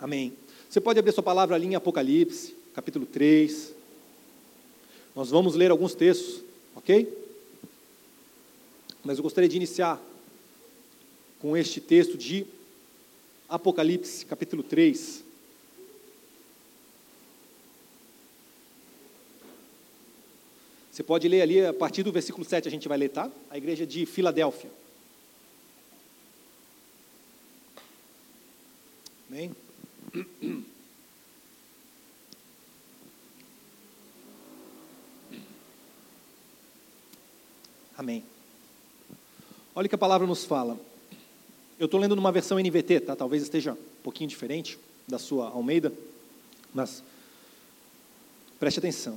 Amém. Você pode abrir sua palavra ali em Apocalipse, capítulo 3. Nós vamos ler alguns textos, ok? Mas eu gostaria de iniciar com este texto de Apocalipse, capítulo 3. Você pode ler ali, a partir do versículo 7 a gente vai ler, tá? A igreja de Filadélfia. Amém? Amém. Olha o que a palavra nos fala. Eu estou lendo numa versão NVT, tá? Talvez esteja um pouquinho diferente da sua Almeida, mas preste atenção.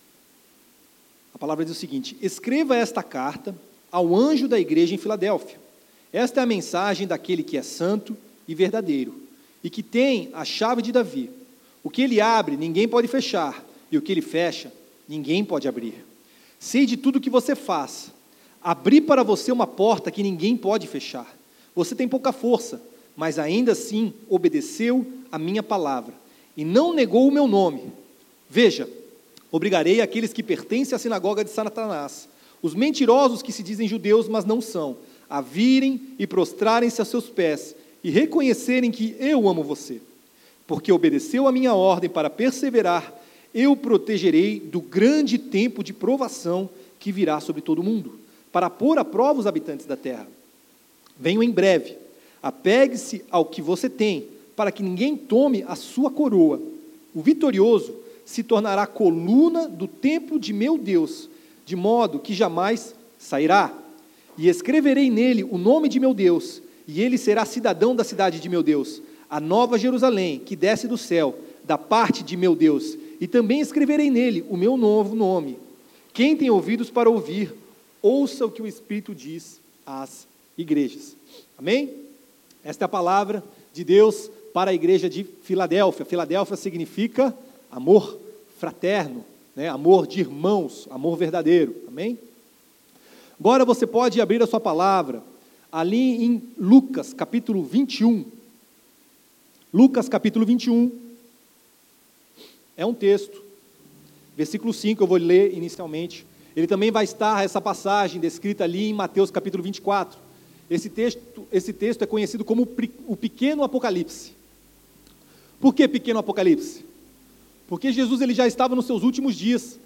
A palavra diz o seguinte: escreva esta carta ao anjo da igreja em Filadélfia. Esta é a mensagem daquele que é santo e verdadeiro, e que tem a chave de Davi. O que ele abre, ninguém pode fechar, e o que ele fecha, ninguém pode abrir. Sei de tudo que você faz. Abri para você uma porta que ninguém pode fechar. Você tem pouca força, mas ainda assim obedeceu a minha palavra, e não negou o meu nome. Veja, obrigarei aqueles que pertencem à sinagoga de Satanás, os mentirosos que se dizem judeus, mas não são, a virem e prostrarem-se a seus pés, e reconhecerem que eu amo você. Porque obedeceu a minha ordem para perseverar, eu o protegerei do grande tempo de provação que virá sobre todo o mundo, para pôr à prova os habitantes da terra. Venho em breve, apegue-se ao que você tem, para que ninguém tome a sua coroa. O vitorioso se tornará coluna do templo de meu Deus, de modo que jamais sairá. E escreverei nele o nome de meu Deus, e ele será cidadão da cidade de meu Deus, a nova Jerusalém, que desce do céu, da parte de meu Deus, e também escreverei nele o meu novo nome. Quem tem ouvidos para ouvir, ouça o que o Espírito diz às igrejas. Amém? Esta é a palavra de Deus para a igreja de Filadélfia. Filadélfia significa amor fraterno, né? Amor de irmãos, amor verdadeiro. Amém? Agora você pode abrir a sua palavra ali em Lucas, capítulo 21. Lucas, capítulo 21. É um texto. Versículo 5 eu vou ler inicialmente. Ele também vai estar, essa passagem descrita ali em Mateus, capítulo 24. Esse texto é conhecido como o pequeno Apocalipse. Por que pequeno Apocalipse? Porque Jesus ele já estava nos seus últimos dias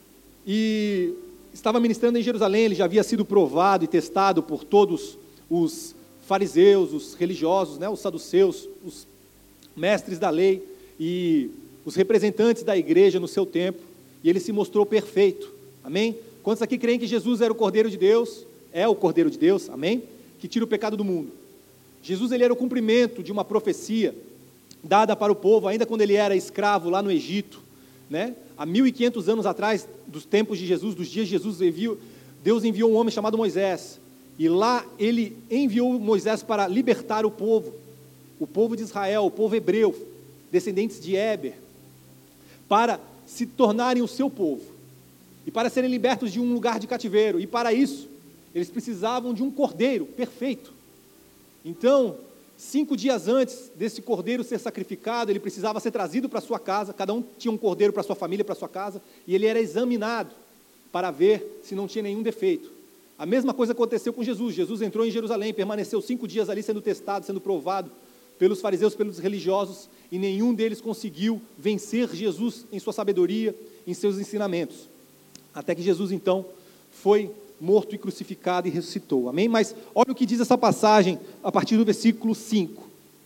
e estava ministrando em Jerusalém. Ele já havia sido provado e testado por todos os fariseus, os religiosos, né, os saduceus, os mestres da lei e os representantes da igreja no seu tempo, e ele se mostrou perfeito. Amém? Quantos aqui creem que Jesus era o Cordeiro de Deus? É o Cordeiro de Deus, amém? Que tira o pecado do mundo. Jesus ele era o cumprimento de uma profecia dada para o povo, ainda quando ele era escravo lá no Egito, né? Há 1500 anos atrás, dos tempos de Jesus, dos dias de Jesus, Deus enviou um homem chamado Moisés, e lá ele enviou Moisés para libertar o povo de Israel, o povo hebreu, descendentes de Éber, para se tornarem o seu povo, e para serem libertos de um lugar de cativeiro, e para isso, eles precisavam de um cordeiro perfeito. Então, 5 dias antes desse cordeiro ser sacrificado, ele precisava ser trazido para sua casa, cada um tinha um cordeiro para sua família, para sua casa, e ele era examinado para ver se não tinha nenhum defeito. A mesma coisa aconteceu com Jesus. Jesus entrou em Jerusalém, permaneceu 5 dias ali sendo testado, sendo provado pelos fariseus, pelos religiosos, e nenhum deles conseguiu vencer Jesus em sua sabedoria, em seus ensinamentos. Até que Jesus, então, foi morto e crucificado e ressuscitou. Amém? Mas olha o que diz essa passagem a partir do versículo 5.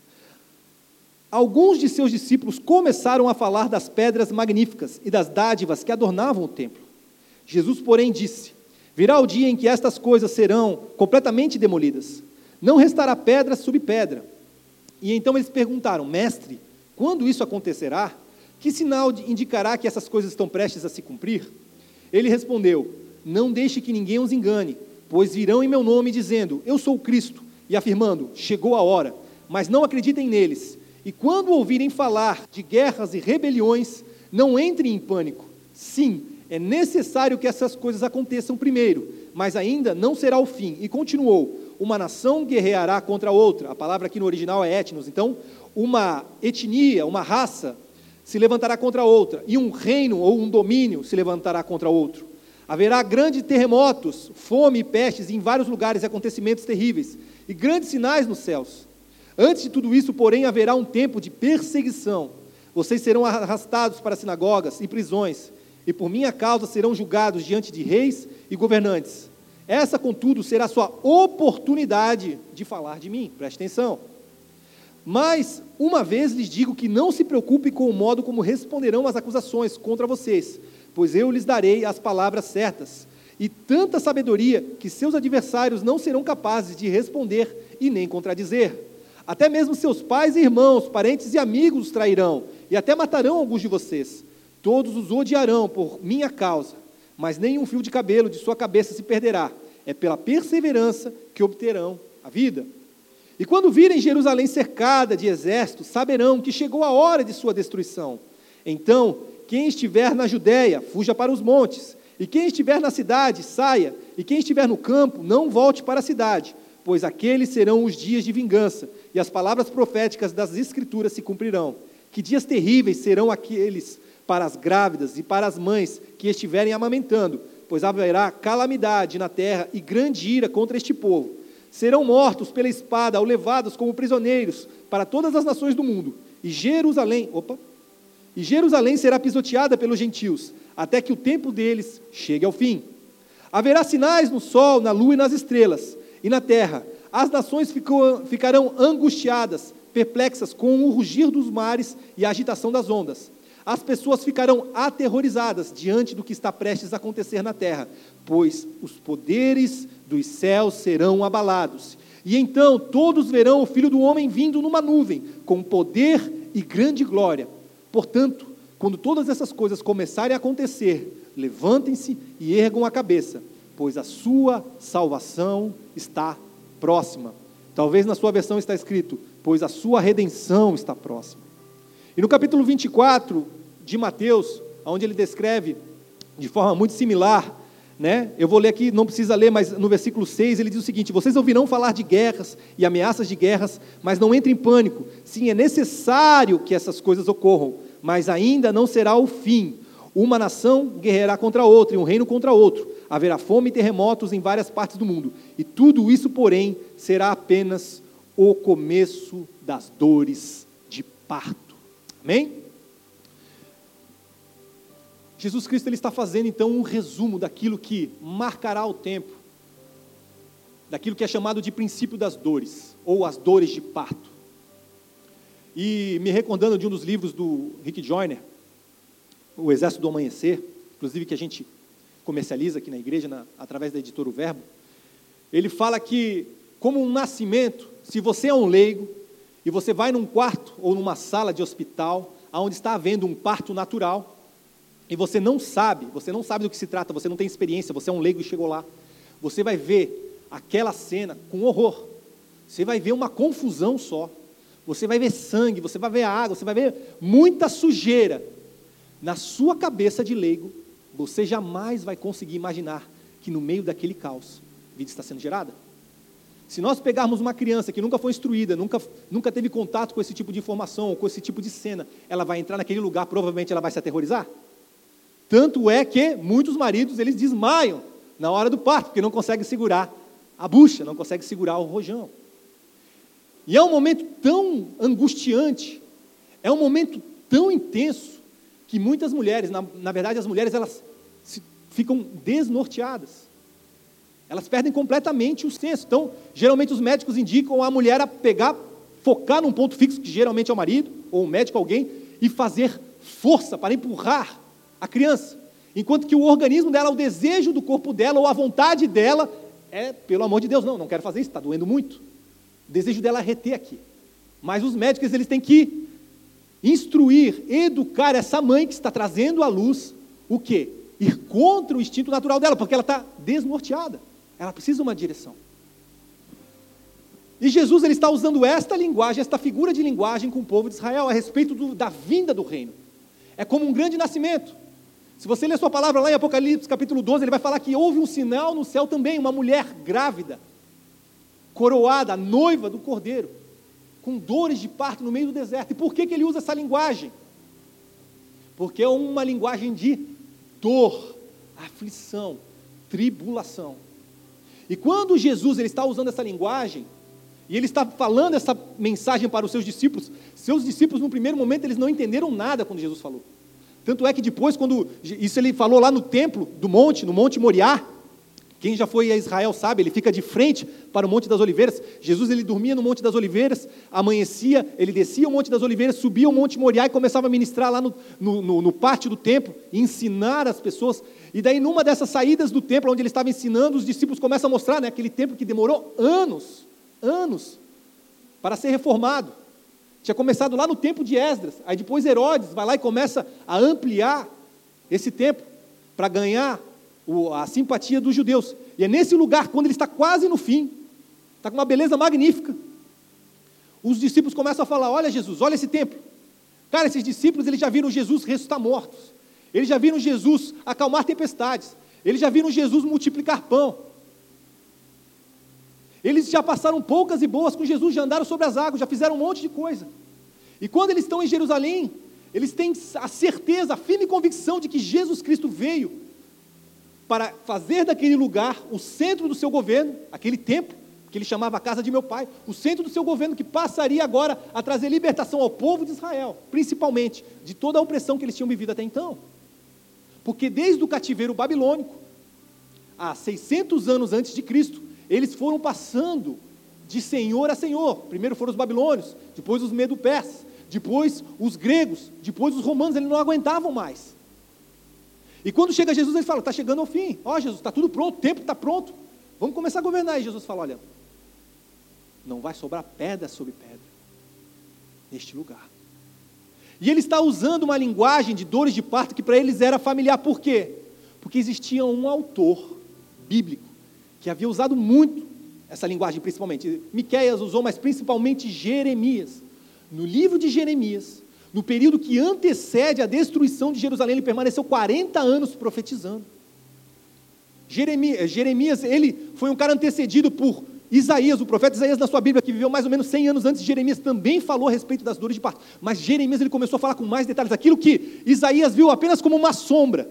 Alguns de seus discípulos começaram a falar das pedras magníficas e das dádivas que adornavam o templo. Jesus, porém, disse: virá o dia em que estas coisas serão completamente demolidas. Não restará pedra sobre pedra. E então eles perguntaram: mestre, quando isso acontecerá? Que sinal indicará que essas coisas estão prestes a se cumprir? Ele respondeu: não deixe que ninguém os engane, pois virão em meu nome dizendo: eu sou o Cristo, e afirmando: chegou a hora. Mas não acreditem neles. E quando ouvirem falar de guerras e rebeliões, não entrem em pânico. Sim, é necessário que essas coisas aconteçam primeiro, mas ainda não será o fim. E continuou: uma nação guerreará contra outra. A palavra aqui no original é etnos. Então, uma etnia, uma raça, se levantará contra outra, e um reino ou um domínio se levantará contra outro. Haverá grandes terremotos, fome e pestes em vários lugares e acontecimentos terríveis, e grandes sinais nos céus. Antes de tudo isso, porém, haverá um tempo de perseguição. Vocês serão arrastados para sinagogas e prisões, e por minha causa serão julgados diante de reis e governantes. Essa, contudo, será a sua oportunidade de falar de mim. Preste atenção. Mas, uma vez lhes digo que não se preocupem com o modo como responderão às acusações contra vocês, pois eu lhes darei as palavras certas, e tanta sabedoria que seus adversários não serão capazes de responder e nem contradizer. Até mesmo seus pais e irmãos, parentes e amigos os trairão, e até matarão alguns de vocês. Todos os odiarão por minha causa, mas nenhum fio de cabelo de sua cabeça se perderá. É pela perseverança que obterão a vida. E quando virem Jerusalém cercada de exércitos, saberão que chegou a hora de sua destruição. Então, quem estiver na Judéia, fuja para os montes, e quem estiver na cidade, saia, e quem estiver no campo, não volte para a cidade, pois aqueles serão os dias de vingança, e as palavras proféticas das Escrituras se cumprirão. Que dias terríveis serão aqueles para as grávidas e para as mães que estiverem amamentando, pois haverá calamidade na terra e grande ira contra este povo. Serão mortos pela espada ou levados como prisioneiros para todas as nações do mundo, e Jerusalém será pisoteada pelos gentios, até que o tempo deles chegue ao fim. Haverá sinais no sol, na lua e nas estrelas, e na terra. As nações ficarão angustiadas, perplexas com o rugir dos mares e a agitação das ondas. As pessoas ficarão aterrorizadas diante do que está prestes a acontecer na terra, pois os poderes dos céus serão abalados. E então todos verão o Filho do Homem vindo numa nuvem, com poder e grande glória. Portanto, quando todas essas coisas começarem a acontecer, levantem-se e ergam a cabeça, pois a sua salvação está próxima. Talvez na sua versão está escrito, pois a sua redenção está próxima. E no capítulo 24 de Mateus, onde ele descreve de forma muito similar, né? Eu vou ler aqui, não precisa ler, mas no versículo 6 ele diz o seguinte: vocês ouvirão falar de guerras e ameaças de guerras, mas não entrem em pânico. Sim, é necessário que essas coisas ocorram, mas ainda não será o fim. Uma nação guerreará contra outra e um reino contra outro. Haverá fome e terremotos em várias partes do mundo. E tudo isso, porém, será apenas o começo das dores de parto. Amém? Jesus Cristo ele está fazendo então um resumo daquilo que marcará o tempo, daquilo que é chamado de princípio das dores, ou as dores de parto. E me recordando de um dos livros do Rick Joyner, O Exército do Amanhecer, inclusive que a gente comercializa aqui na igreja, através da editora O Verbo, ele fala que, como um nascimento, se você é um leigo, e você vai num quarto ou numa sala de hospital, onde está havendo um parto natural, e você não sabe do que se trata, você não tem experiência, você é um leigo e chegou lá, você vai ver aquela cena com horror, você vai ver uma confusão só, você vai ver sangue, você vai ver água, você vai ver muita sujeira. Na sua cabeça de leigo, você jamais vai conseguir imaginar que no meio daquele caos, a vida está sendo gerada. Se nós pegarmos uma criança que nunca foi instruída, nunca teve contato com esse tipo de informação, ou com esse tipo de cena, ela vai entrar naquele lugar, provavelmente ela vai se aterrorizar. Tanto é que muitos maridos, eles desmaiam na hora do parto, porque não conseguem segurar a bucha, não conseguem segurar o rojão. E é um momento tão angustiante, é um momento tão intenso, que muitas mulheres, na verdade as mulheres, elas ficam desnorteadas. Elas perdem completamente o senso. Então, geralmente os médicos indicam a mulher a focar num ponto fixo, que geralmente é o marido, ou o médico, alguém, e fazer força para empurrar a criança. Enquanto que o organismo dela, o desejo do corpo dela, ou a vontade dela, é, pelo amor de Deus, não quero fazer isso, está doendo muito. O desejo dela é reter aqui. Mas os médicos, eles têm que instruir, educar essa mãe que está trazendo à luz o quê? Ir contra o instinto natural dela, porque ela está desnorteada. Ela precisa de uma direção. E Jesus ele está usando esta linguagem, esta figura de linguagem com o povo de Israel a respeito da vinda do reino. É como um grande nascimento. Se você ler sua palavra lá em Apocalipse capítulo 12, ele vai falar que houve um sinal no céu também, uma mulher grávida, coroada, noiva do Cordeiro, com dores de parto no meio do deserto. E por que ele usa essa linguagem? Porque é uma linguagem de dor, aflição, tribulação. E quando Jesus ele está usando essa linguagem, e ele está falando essa mensagem para os seus discípulos no primeiro momento eles não entenderam nada quando Jesus falou. Tanto é que depois, quando isso ele falou lá no templo do monte, no Monte Moriá, quem já foi a Israel sabe, ele fica de frente para o Monte das Oliveiras. Jesus ele dormia no Monte das Oliveiras, amanhecia, ele descia o Monte das Oliveiras, subia o Monte Moriá e começava a ministrar lá no pátio do templo, e ensinar as pessoas. E daí numa dessas saídas do templo, onde ele estava ensinando, os discípulos começam a mostrar, né, aquele templo que demorou anos para ser reformado. Tinha começado lá no tempo de Esdras, aí depois Herodes vai lá e começa a ampliar esse templo para ganhar a simpatia dos judeus. E é nesse lugar, quando ele está quase no fim, está com uma beleza magnífica, os discípulos começam a falar: olha Jesus, olha esse templo. Cara, esses discípulos eles já viram Jesus ressuscitar mortos, eles já viram Jesus acalmar tempestades, eles já viram Jesus multiplicar pão, eles já passaram poucas e boas com Jesus, já andaram sobre as águas, já fizeram um monte de coisa. E quando eles estão em Jerusalém, eles têm a certeza, a firme convicção de que Jesus Cristo veio para fazer daquele lugar o centro do seu governo, aquele templo, que ele chamava a casa de meu pai, o centro do seu governo, que passaria agora a trazer libertação ao povo de Israel, principalmente de toda a opressão que eles tinham vivido até então. Porque desde o cativeiro babilônico, há 600 anos antes de Cristo, eles foram passando de senhor a senhor. Primeiro foram os babilônios, depois os medo-persas, depois os gregos, depois os romanos. Eles não aguentavam mais. E quando chega Jesus, ele fala: está chegando ao fim. Ó, Jesus, está tudo pronto, o tempo está pronto, vamos começar a governar. E Jesus fala: olha, não vai sobrar pedra sobre pedra neste lugar. E ele está usando uma linguagem de dores de parto que para eles era familiar. Por quê? Porque existia um autor bíblico que havia usado muito essa linguagem, principalmente. Miqueias usou, mas principalmente Jeremias. No livro de Jeremias, no período que antecede a destruição de Jerusalém, ele permaneceu 40 anos profetizando. Jeremias, ele foi um cara antecedido por Isaías, o profeta Isaías na sua Bíblia, que viveu mais ou menos 100 anos antes de Jeremias, também falou a respeito das dores de parto. Mas Jeremias, ele começou a falar com mais detalhes, aquilo que Isaías viu apenas como uma sombra.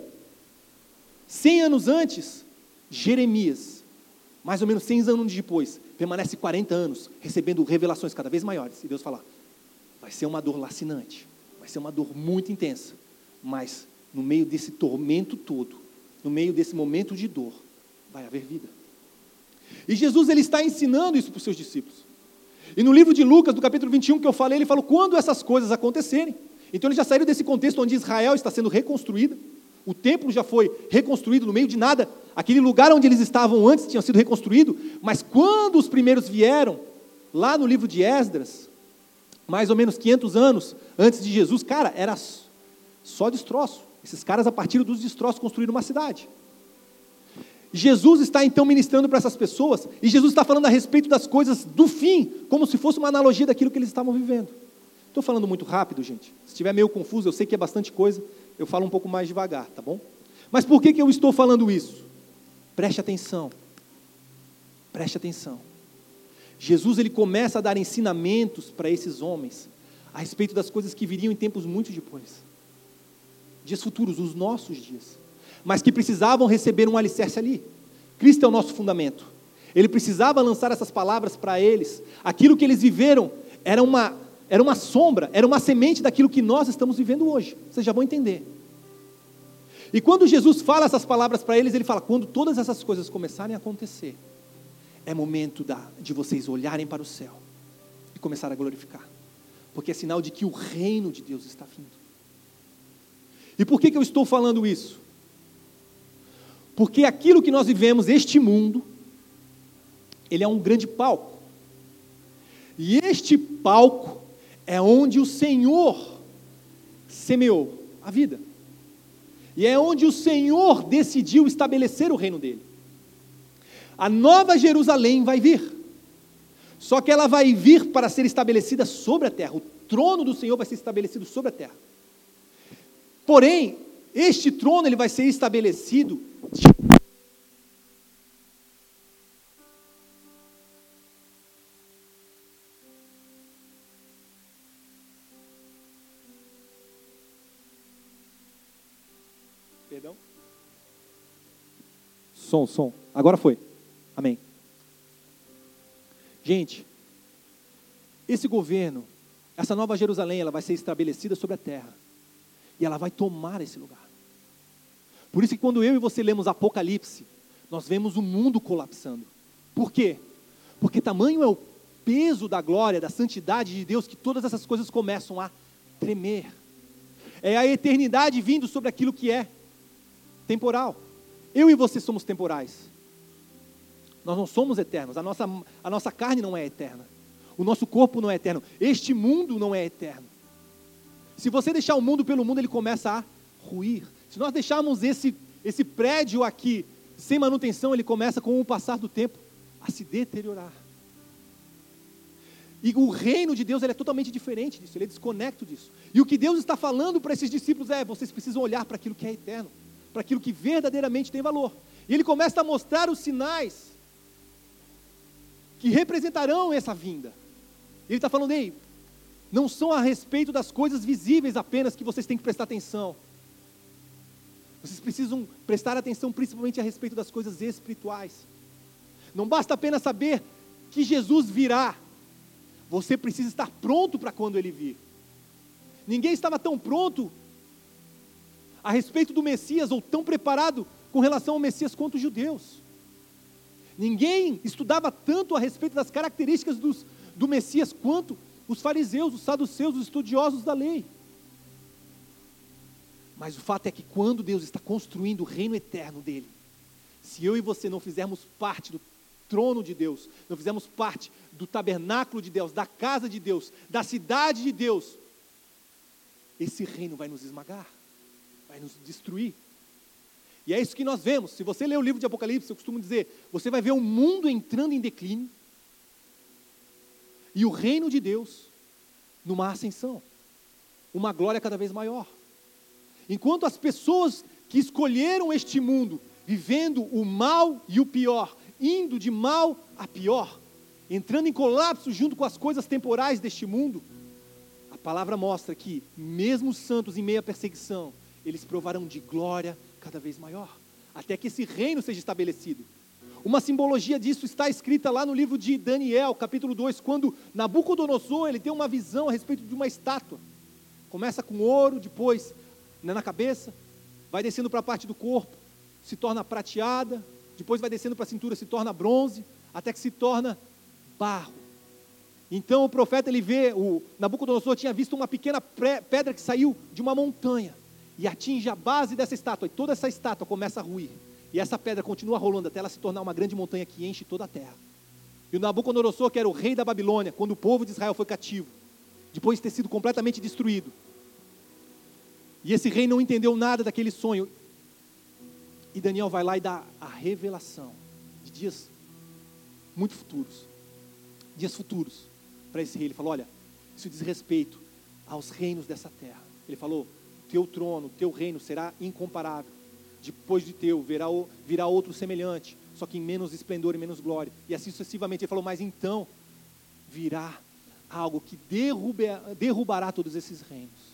100 anos antes, Jeremias, mais ou menos 100 anos depois, permanece 40 anos, recebendo revelações cada vez maiores. E Deus fala: vai ser uma dor lacinante, vai ser uma dor muito intensa, mas no meio desse tormento todo, no meio desse momento de dor, vai haver vida. E Jesus ele está ensinando isso para os seus discípulos. E no livro de Lucas, do capítulo 21, que eu falei, ele falou: quando essas coisas acontecerem. Então ele já saiu desse contexto onde Israel está sendo reconstruída, o templo já foi reconstruído no meio de nada, aquele lugar onde eles estavam antes tinha sido reconstruído, mas quando os primeiros vieram, lá no livro de Esdras, mais ou menos 500 anos antes de Jesus, cara, era só destroço. Esses caras, a partir dos destroços, construíram uma cidade. Jesus está então ministrando para essas pessoas, e Jesus está falando a respeito das coisas do fim, como se fosse uma analogia daquilo que eles estavam vivendo. Estou falando muito rápido, gente. Se estiver meio confuso, eu sei que é bastante coisa, eu falo um pouco mais devagar, tá bom? Mas por que eu estou falando isso? Preste atenção. Preste atenção. Jesus ele começa a dar ensinamentos para esses homens a respeito das coisas que viriam em tempos muito depois. Dias futuros, os nossos dias. Mas que precisavam receber um alicerce ali. Cristo é o nosso fundamento. Ele precisava lançar essas palavras para eles. Aquilo que eles viveram era uma sombra, era uma semente daquilo que nós estamos vivendo hoje. Vocês já vão entender. E quando Jesus fala essas palavras para eles, ele fala: quando todas essas coisas começarem a acontecer, é momento de vocês olharem para o céu e começar a glorificar. Porque é sinal de que o reino de Deus está vindo. E por que eu estou falando isso? Porque aquilo que nós vivemos, este mundo, ele é um grande palco. E este palco é onde o Senhor semeou a vida. E é onde o Senhor decidiu estabelecer o reino dele. A nova Jerusalém vai vir. Só que ela vai vir para ser estabelecida sobre a terra. O trono do Senhor vai ser estabelecido sobre a terra. Porém, este trono ele vai ser estabelecido Perdão. Som. Agora foi. Amém. Gente, esse governo, essa nova Jerusalém, ela vai ser estabelecida sobre a terra. E ela vai tomar esse lugar. Por isso que quando eu e você lemos Apocalipse, nós vemos o mundo colapsando. Por quê? Porque tamanho é o peso da glória, da santidade de Deus, que todas essas coisas começam a tremer. É a eternidade vindo sobre aquilo que é temporal. Eu e você somos temporais. Nós não somos eternos. A nossa carne não é eterna. O nosso corpo não é eterno. Este mundo não é eterno. Se você deixar o mundo pelo mundo, ele começa a ruir. Se nós deixarmos esse prédio aqui sem manutenção, ele começa, com o passar do tempo, a se deteriorar. E o reino de Deus, ele é totalmente diferente disso, ele é desconecto disso. E o que Deus está falando para esses discípulos é: vocês precisam olhar para aquilo que é eterno, para aquilo que verdadeiramente tem valor. E ele começa a mostrar os sinais que representarão essa vinda. Ele está falando: ei, não são a respeito das coisas visíveis apenas que vocês têm que prestar atenção. Vocês precisam prestar atenção principalmente a respeito das coisas espirituais. Não basta apenas saber que Jesus virá. Você precisa estar pronto para quando Ele vir. Ninguém estava tão pronto a respeito do Messias, ou tão preparado com relação ao Messias quanto os judeus. Ninguém estudava tanto a respeito das características do Messias quanto os fariseus, os saduceus, os estudiosos da lei. Mas o fato é que quando Deus está construindo o reino eterno dele, se eu e você não fizermos parte do trono de Deus, não fizermos parte do tabernáculo de Deus, da casa de Deus, da cidade de Deus, esse reino vai nos esmagar, vai nos destruir. E é isso que nós vemos. Se você ler o livro de Apocalipse, eu costumo dizer, você vai ver o mundo entrando em declínio e o reino de Deus numa ascensão, uma glória cada vez maior. Enquanto as pessoas que escolheram este mundo, vivendo o mal e o pior, indo de mal a pior, entrando em colapso junto com as coisas temporais deste mundo, a palavra mostra que, mesmo os santos em meio à perseguição, eles provarão de glória cada vez maior, até que esse reino seja estabelecido. Uma simbologia disso está escrita lá no livro de Daniel, capítulo 2, quando Nabucodonosor, ele tem uma visão a respeito de uma estátua. Começa com ouro, depois na cabeça, vai descendo para a parte do corpo, se torna prateada, depois vai descendo para a cintura, se torna bronze, até que se torna barro. Então o profeta, ele vê, o Nabucodonosor tinha visto uma pequena pedra que saiu de uma montanha e atinge a base dessa estátua, e toda essa estátua começa a ruir, e essa pedra continua rolando até ela se tornar uma grande montanha que enche toda a terra. E o Nabucodonosor, que era o rei da Babilônia, quando o povo de Israel foi cativo, depois de ter sido completamente destruído, e esse rei não entendeu nada daquele sonho, e Daniel vai lá e dá a revelação de dias muito futuros, dias futuros para esse rei. Ele falou: olha, isso diz respeito aos reinos dessa terra. Ele falou: teu trono, teu reino será incomparável, depois de teu virá outro semelhante, só que em menos esplendor e menos glória, e assim sucessivamente. Ele falou: mas então virá algo que derrubará todos esses reinos.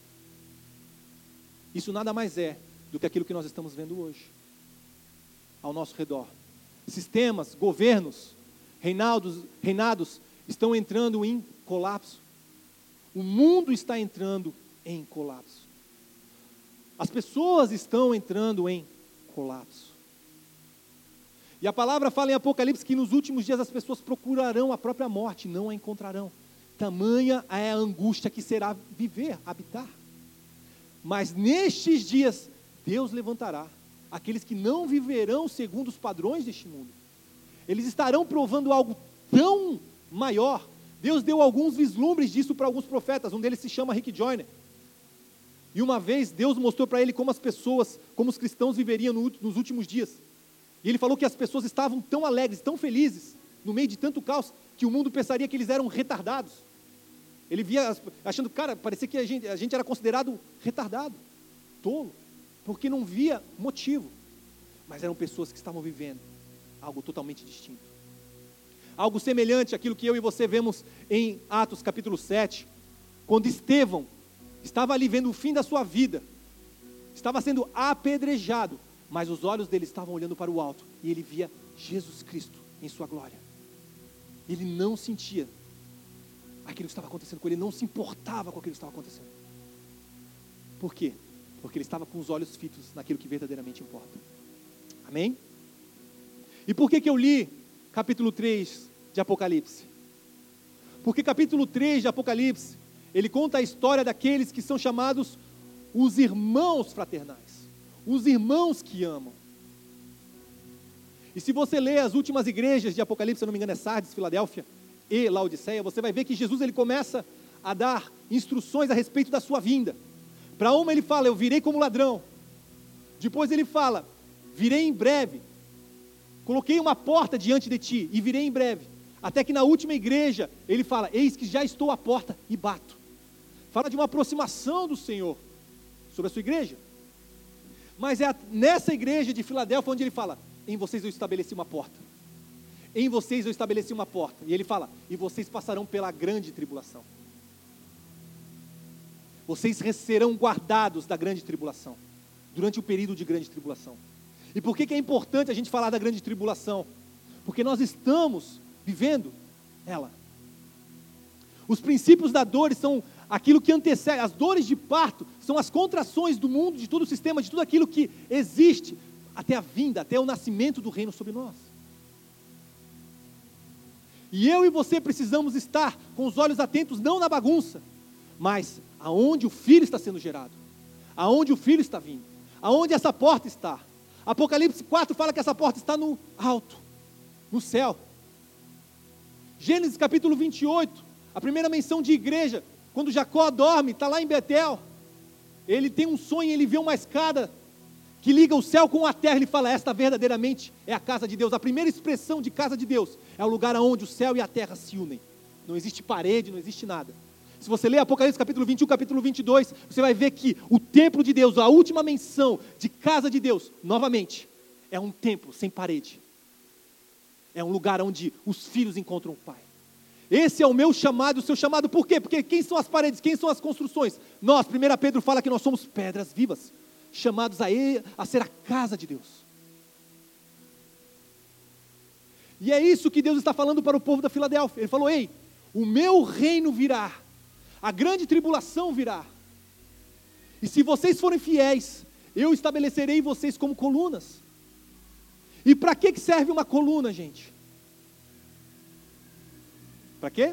Isso nada mais é do que aquilo que nós estamos vendo hoje, ao nosso redor. Sistemas, governos, reinados estão entrando em colapso. O mundo está entrando em colapso. As pessoas estão entrando em colapso. E a palavra fala em Apocalipse que nos últimos dias as pessoas procurarão a própria morte, não a encontrarão. Tamanha é a angústia que será viver, habitar. Mas nestes dias, Deus levantará aqueles que não viverão segundo os padrões deste mundo. Eles estarão provando algo tão maior. Deus deu alguns vislumbres disso para alguns profetas. Um deles se chama Rick Joyner. E uma vez Deus mostrou para ele como as pessoas, como os cristãos viveriam nos últimos dias. E ele falou que as pessoas estavam tão alegres, tão felizes, no meio de tanto caos, que o mundo pensaria que eles eram retardados. Ele via, achando, cara, parecia que a gente era considerado retardado, tolo, porque não via motivo. Mas eram pessoas que estavam vivendo algo totalmente distinto. Algo semelhante àquilo que eu e você vemos em Atos capítulo 7, quando Estevão estava ali vendo o fim da sua vida, estava sendo apedrejado, mas os olhos dele estavam olhando para o alto, e ele via Jesus Cristo em sua glória. Ele não sentia aquilo que estava acontecendo com ele, não se importava com aquilo que estava acontecendo. Por quê? Porque ele estava com os olhos fitos naquilo que verdadeiramente importa. Amém? E por que eu li capítulo 3 de Apocalipse? Porque capítulo 3 de Apocalipse, ele conta a história daqueles que são chamados os irmãos fraternais, os irmãos que amam. E se você ler as últimas igrejas de Apocalipse, se eu não me engano é Sardes, Filadélfia e Laodiceia, você vai ver que Jesus ele começa a dar instruções a respeito da sua vinda. Para uma ele fala, eu virei como ladrão. Depois ele fala, virei em breve. Coloquei uma porta diante de ti e virei em breve. Até que na última igreja ele fala, eis que já estou à porta e bato. Fala de uma aproximação do Senhor sobre a sua igreja. Mas é nessa igreja de Filadélfia onde ele fala, em vocês eu estabeleci uma porta. Em vocês eu estabeleci uma porta. E ele fala, e vocês passarão pela grande tribulação. Vocês serão guardados da grande tribulação, durante o período de grande tribulação. E por que é importante a gente falar da grande tribulação? Porque nós estamos vivendo ela. Os princípios da dor são aquilo que antecede, as dores de parto são as contrações do mundo, de todo o sistema, de tudo aquilo que existe, até a vinda, até o nascimento do reino sobre nós. E eu e você precisamos estar com os olhos atentos, não na bagunça, mas aonde o Filho está sendo gerado, aonde o Filho está vindo, aonde essa porta está. Apocalipse 4 fala que essa porta está no alto, no céu. Gênesis capítulo 28, a primeira menção de igreja, quando Jacó dorme, está lá em Betel, ele tem um sonho, ele vê uma escada que liga o céu com a terra, ele fala, esta verdadeiramente é a casa de Deus. A primeira expressão de casa de Deus é o lugar onde o céu e a terra se unem. Não existe parede, não existe nada. Se você ler Apocalipse capítulo 21, capítulo 22, você vai ver que o templo de Deus, a última menção de casa de Deus, novamente, é um templo sem parede. É um lugar onde os filhos encontram o Pai. Esse é o meu chamado, o seu chamado, por quê? Porque quem são as paredes, quem são as construções? Nós, 1 Pedro fala que nós somos pedras vivas, chamados a ser a casa de Deus. E é isso que Deus está falando para o povo da Filadélfia. Ele falou, ei, o meu reino virá, a grande tribulação virá, e se vocês forem fiéis, eu estabelecerei vocês como colunas. E para que serve uma coluna, gente? Para quê?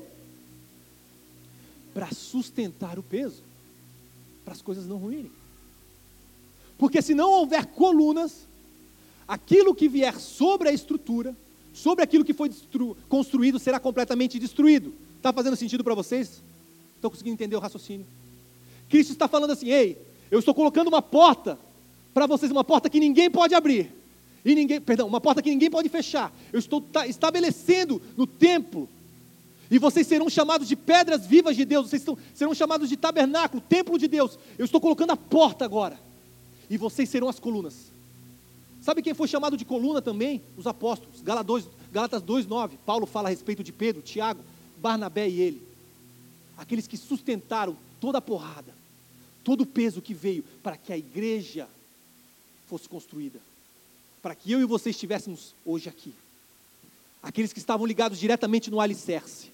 Para sustentar o peso, para as coisas não ruírem. Porque se não houver colunas, aquilo que vier sobre a estrutura, sobre aquilo que foi construído, será completamente destruído. Está fazendo sentido para vocês? Estão conseguindo entender o raciocínio? Cristo está falando assim, ei, eu estou colocando uma porta para vocês, uma porta que ninguém pode abrir, uma porta que ninguém pode fechar. Eu estou estabelecendo no templo, e vocês serão chamados de pedras vivas de Deus, vocês serão chamados de tabernáculo, templo de Deus. Eu estou colocando a porta agora, e vocês serão as colunas. Sabe quem foi chamado de coluna também? Os apóstolos. Gálatas 2:9, Paulo fala a respeito de Pedro, Tiago, Barnabé e ele. Aqueles que sustentaram toda a porrada, todo o peso que veio para que a igreja fosse construída, para que eu e você estivéssemos hoje aqui. Aqueles que estavam ligados diretamente no alicerce.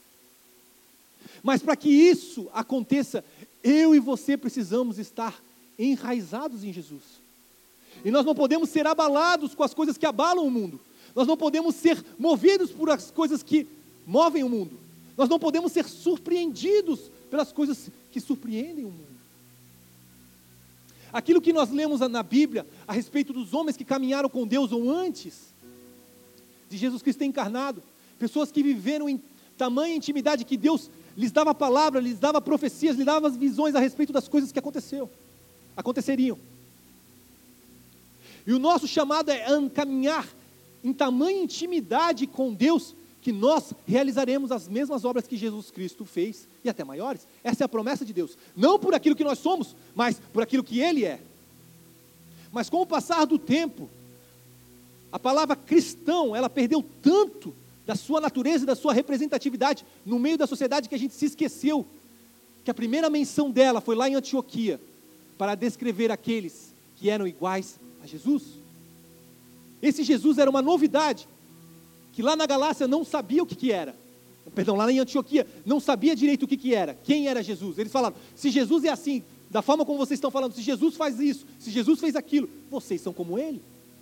Mas para que isso aconteça, eu e você precisamos estar enraizados em Jesus. E nós não podemos ser abalados com as coisas que abalam o mundo. Nós não podemos ser movidos por as coisas que movem o mundo. Nós não podemos ser surpreendidos pelas coisas que surpreendem o mundo. Aquilo que nós lemos na Bíblia a respeito dos homens que caminharam com Deus ou antes de Jesus Cristo ter encarnado, pessoas que viveram em tamanha intimidade que Deus lhes dava a palavra, lhes dava profecias, lhes dava as visões a respeito das coisas que aconteceriam. E o nosso chamado é caminhar em tamanha intimidade com Deus, que nós realizaremos as mesmas obras que Jesus Cristo fez, e até maiores. Essa é a promessa de Deus, não por aquilo que nós somos, mas por aquilo que Ele é. Mas com o passar do tempo, a palavra cristão, ela perdeu tanto da sua natureza e da sua representatividade no meio da sociedade que a gente se esqueceu que a primeira menção dela foi lá em Antioquia, para descrever aqueles que eram iguais a Jesus. Esse Jesus era uma novidade, que lá na Galácia não sabia o que era. Perdão, lá em Antioquia, não sabia direito o que era, quem era Jesus. Eles falaram, se Jesus é assim, da forma como vocês estão falando, se Jesus faz isso, se Jesus fez aquilo, vocês são como Ele.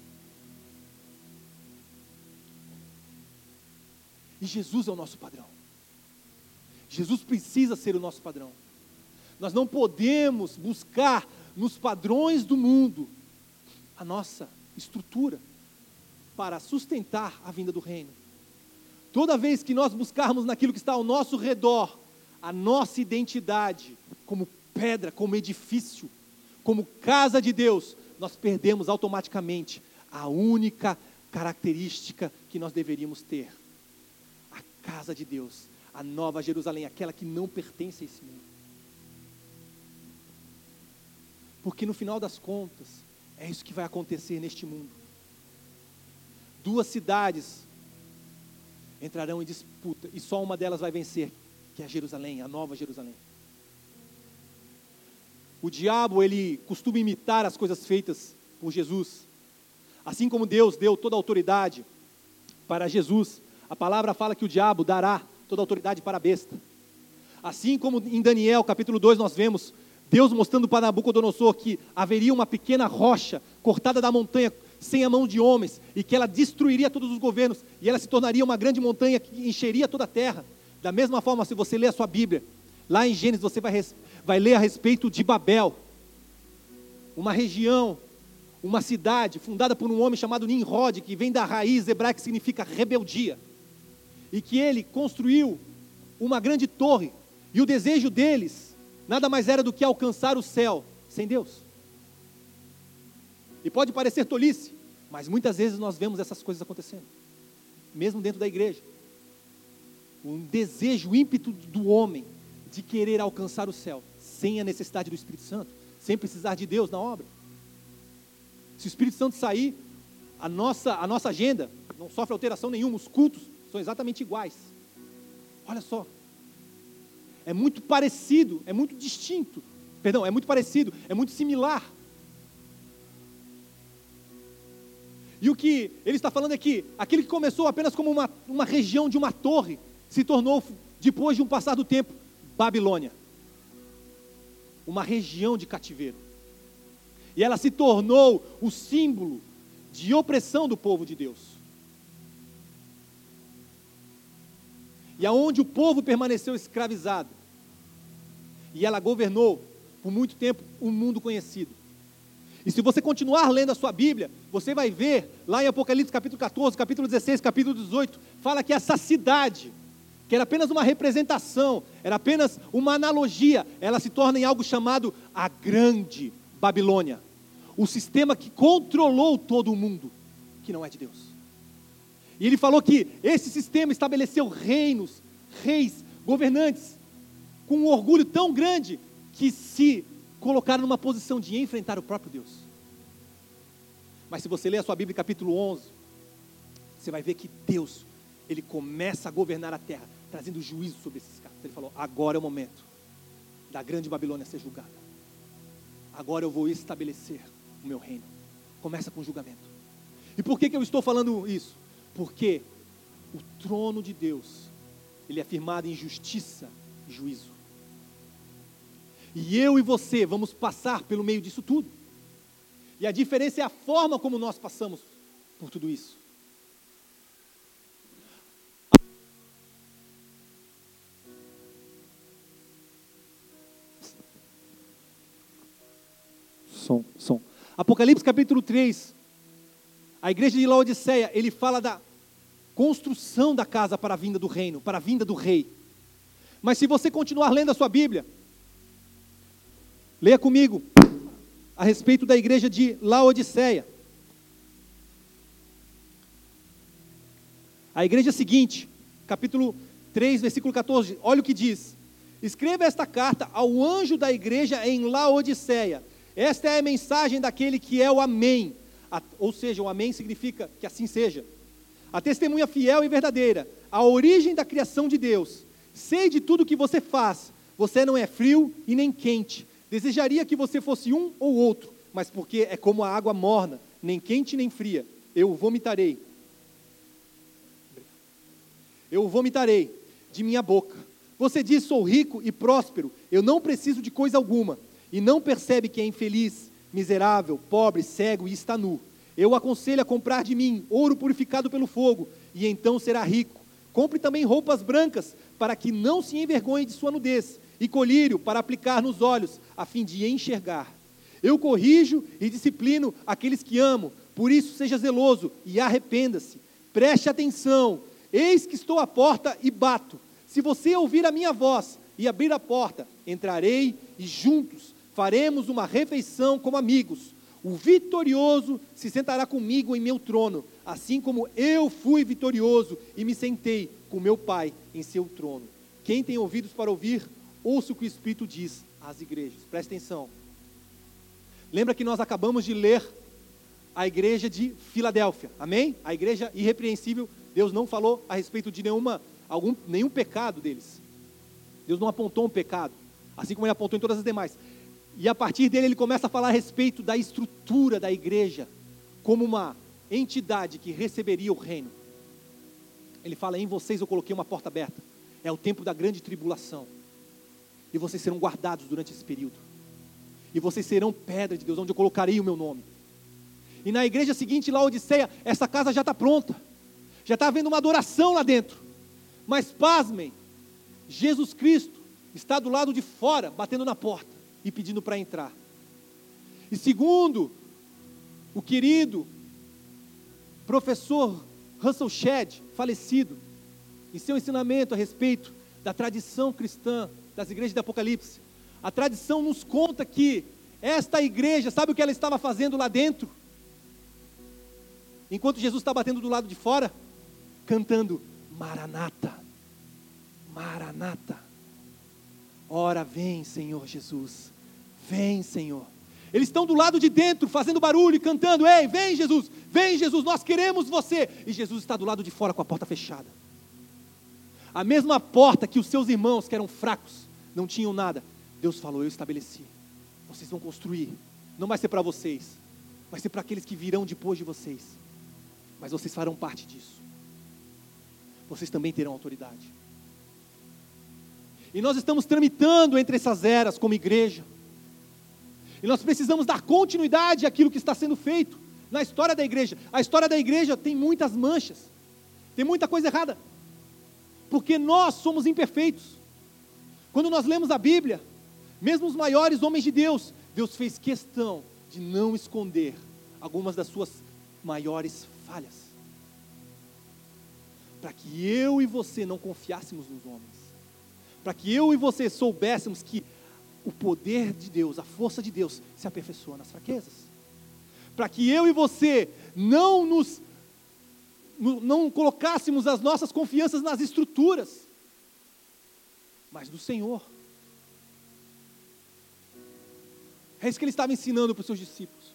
E Jesus é o nosso padrão. Jesus precisa ser o nosso padrão. Nós não podemos buscar nos padrões do mundo a nossa estrutura para sustentar a vinda do reino. Toda vez que nós buscarmos naquilo que está ao nosso redor, a nossa identidade como pedra, como edifício, como casa de Deus, nós perdemos automaticamente a única característica que nós deveríamos ter. A casa de Deus, a nova Jerusalém, aquela que não pertence a esse mundo. Porque no final das contas, é isso que vai acontecer neste mundo. Duas cidades entrarão em disputa, e só uma delas vai vencer, que é Jerusalém, a nova Jerusalém. O diabo, ele costuma imitar as coisas feitas por Jesus. Assim como Deus deu toda a autoridade para Jesus, a palavra fala que o diabo dará toda a autoridade para a besta. Assim como em Daniel, capítulo 2, nós vemos Deus mostrando para Nabucodonosor que haveria uma pequena rocha cortada da montanha, sem a mão de homens, e que ela destruiria todos os governos, e ela se tornaria uma grande montanha que encheria toda a terra. Da mesma forma, se você ler a sua Bíblia, lá em Gênesis você vai ler a respeito de Babel, uma região, uma cidade fundada por um homem chamado Nimrod, que vem da raiz hebraica que significa rebeldia, e que ele construiu uma grande torre, e o desejo deles nada mais era do que alcançar o céu sem Deus. E pode parecer tolice, mas muitas vezes nós vemos essas coisas acontecendo, mesmo dentro da igreja. Um desejo, o ímpeto do homem de querer alcançar o céu, sem a necessidade do Espírito Santo, sem precisar de Deus na obra. Se o Espírito Santo sair, a nossa agenda não sofre alteração nenhuma, os cultos são exatamente iguais. Olha só, é muito parecido, é muito distinto, é muito parecido, é muito similar. E o que ele está falando é que aquilo que começou apenas como uma região de uma torre, se tornou, depois de um passar do tempo, Babilônia. Uma região de cativeiro. E ela se tornou o símbolo de opressão do povo de Deus. E aonde o povo permaneceu escravizado. E ela governou, por muito tempo, um mundo conhecido. E se você continuar lendo a sua Bíblia, você vai ver, lá em Apocalipse capítulo 14, capítulo 16, capítulo 18, fala que essa cidade, que era apenas uma representação, era apenas uma analogia, ela se torna em algo chamado a Grande Babilônia. O sistema que controlou todo o mundo, que não é de Deus. E ele falou que esse sistema estabeleceu reinos, reis, governantes, com um orgulho tão grande, que se colocaram numa posição de enfrentar o próprio Deus. Mas se você ler a sua Bíblia, capítulo 11, você vai ver que Deus, ele começa a governar a terra, trazendo juízo sobre esses caras. Ele falou, agora é o momento da grande Babilônia ser julgada. Agora eu vou estabelecer o meu reino. Começa com julgamento. E por que eu estou falando isso? Porque o trono de Deus, ele é firmado em justiça e juízo. E eu e você vamos passar pelo meio disso tudo. E a diferença é a forma como nós passamos por tudo isso. Som. Apocalipse capítulo 3. A igreja de Laodiceia, ele fala da construção da casa para a vinda do reino, para a vinda do rei. Mas se você continuar lendo a sua Bíblia, leia comigo a respeito da igreja de Laodiceia. A igreja seguinte, capítulo 3, versículo 14, olha o que diz. Escreva esta carta ao anjo da igreja em Laodiceia. Esta é a mensagem daquele que é o Amém. Ou seja, o Amém significa que assim seja. A testemunha fiel e verdadeira, a origem da criação de Deus. Sei de tudo que você faz. Você não é frio e nem quente. Desejaria que você fosse um ou outro, mas porque é como a água morna, nem quente nem fria, eu o vomitarei. Eu o vomitarei de minha boca. Você diz, sou rico e próspero, eu não preciso de coisa alguma, e não percebe que é infeliz, miserável, pobre, cego e está nu. Eu o aconselho a comprar de mim ouro purificado pelo fogo, e então será rico. Compre também roupas brancas, para que não se envergonhe de sua nudez, e colírio para aplicar nos olhos, a fim de enxergar. Eu corrijo e disciplino aqueles que amo, por isso seja zeloso e arrependa-se. Preste atenção, eis que estou à porta e bato. Se você ouvir a minha voz e abrir a porta, entrarei e juntos faremos uma refeição como amigos. O vitorioso se sentará comigo em meu trono, assim como eu fui vitorioso e me sentei com meu Pai em seu trono. Quem tem ouvidos para ouvir, ouça o que o Espírito diz às igrejas. Presta atenção. Lembra que nós acabamos de ler a igreja de Filadélfia, amém? A igreja irrepreensível. Deus não falou a respeito de nenhum pecado deles. Deus não apontou um pecado, assim como ele apontou em todas as demais. E a partir dele ele começa a falar a respeito da estrutura da igreja, como uma entidade que receberia o reino. Ele fala, em vocês eu coloquei uma porta aberta. É o tempo da grande tribulação. E vocês serão guardados durante esse período. E vocês serão pedra de Deus, onde eu colocarei o meu nome. E na igreja seguinte, Laodiceia, essa casa já está pronta. Já está havendo uma adoração lá dentro. Mas pasmem, Jesus Cristo está do lado de fora, batendo na porta e pedindo para entrar. E segundo o querido professor Russell Shedd, falecido, em seu ensinamento a respeito da tradição cristã das igrejas de Apocalipse, a tradição nos conta que esta igreja, sabe o que ela estava fazendo lá dentro? Enquanto Jesus está batendo do lado de fora, cantando, Maranata, Maranata, ora vem Senhor Jesus, vem Senhor. Eles estão do lado de dentro, fazendo barulho e cantando, ei, vem Jesus, nós queremos você. E Jesus está do lado de fora com a porta fechada. A mesma porta que os seus irmãos, que eram fracos, não tinham nada, Deus falou, eu estabeleci, vocês vão construir, não vai ser para vocês, vai ser para aqueles que virão depois de vocês, mas vocês farão parte disso, vocês também terão autoridade. E nós estamos tramitando entre essas eras como igreja, e nós precisamos dar continuidade àquilo que está sendo feito na história da igreja. A história da igreja tem muitas manchas, tem muita coisa errada, porque nós somos imperfeitos. Quando nós lemos a Bíblia, mesmo os maiores homens de Deus, Deus fez questão de não esconder algumas das suas maiores falhas, para que eu e você não confiássemos nos homens, para que eu e você soubéssemos que o poder de Deus, a força de Deus se aperfeiçoa nas fraquezas, para que eu e você não colocássemos as nossas confianças nas estruturas, mas no Senhor. É isso que ele estava ensinando para os seus discípulos.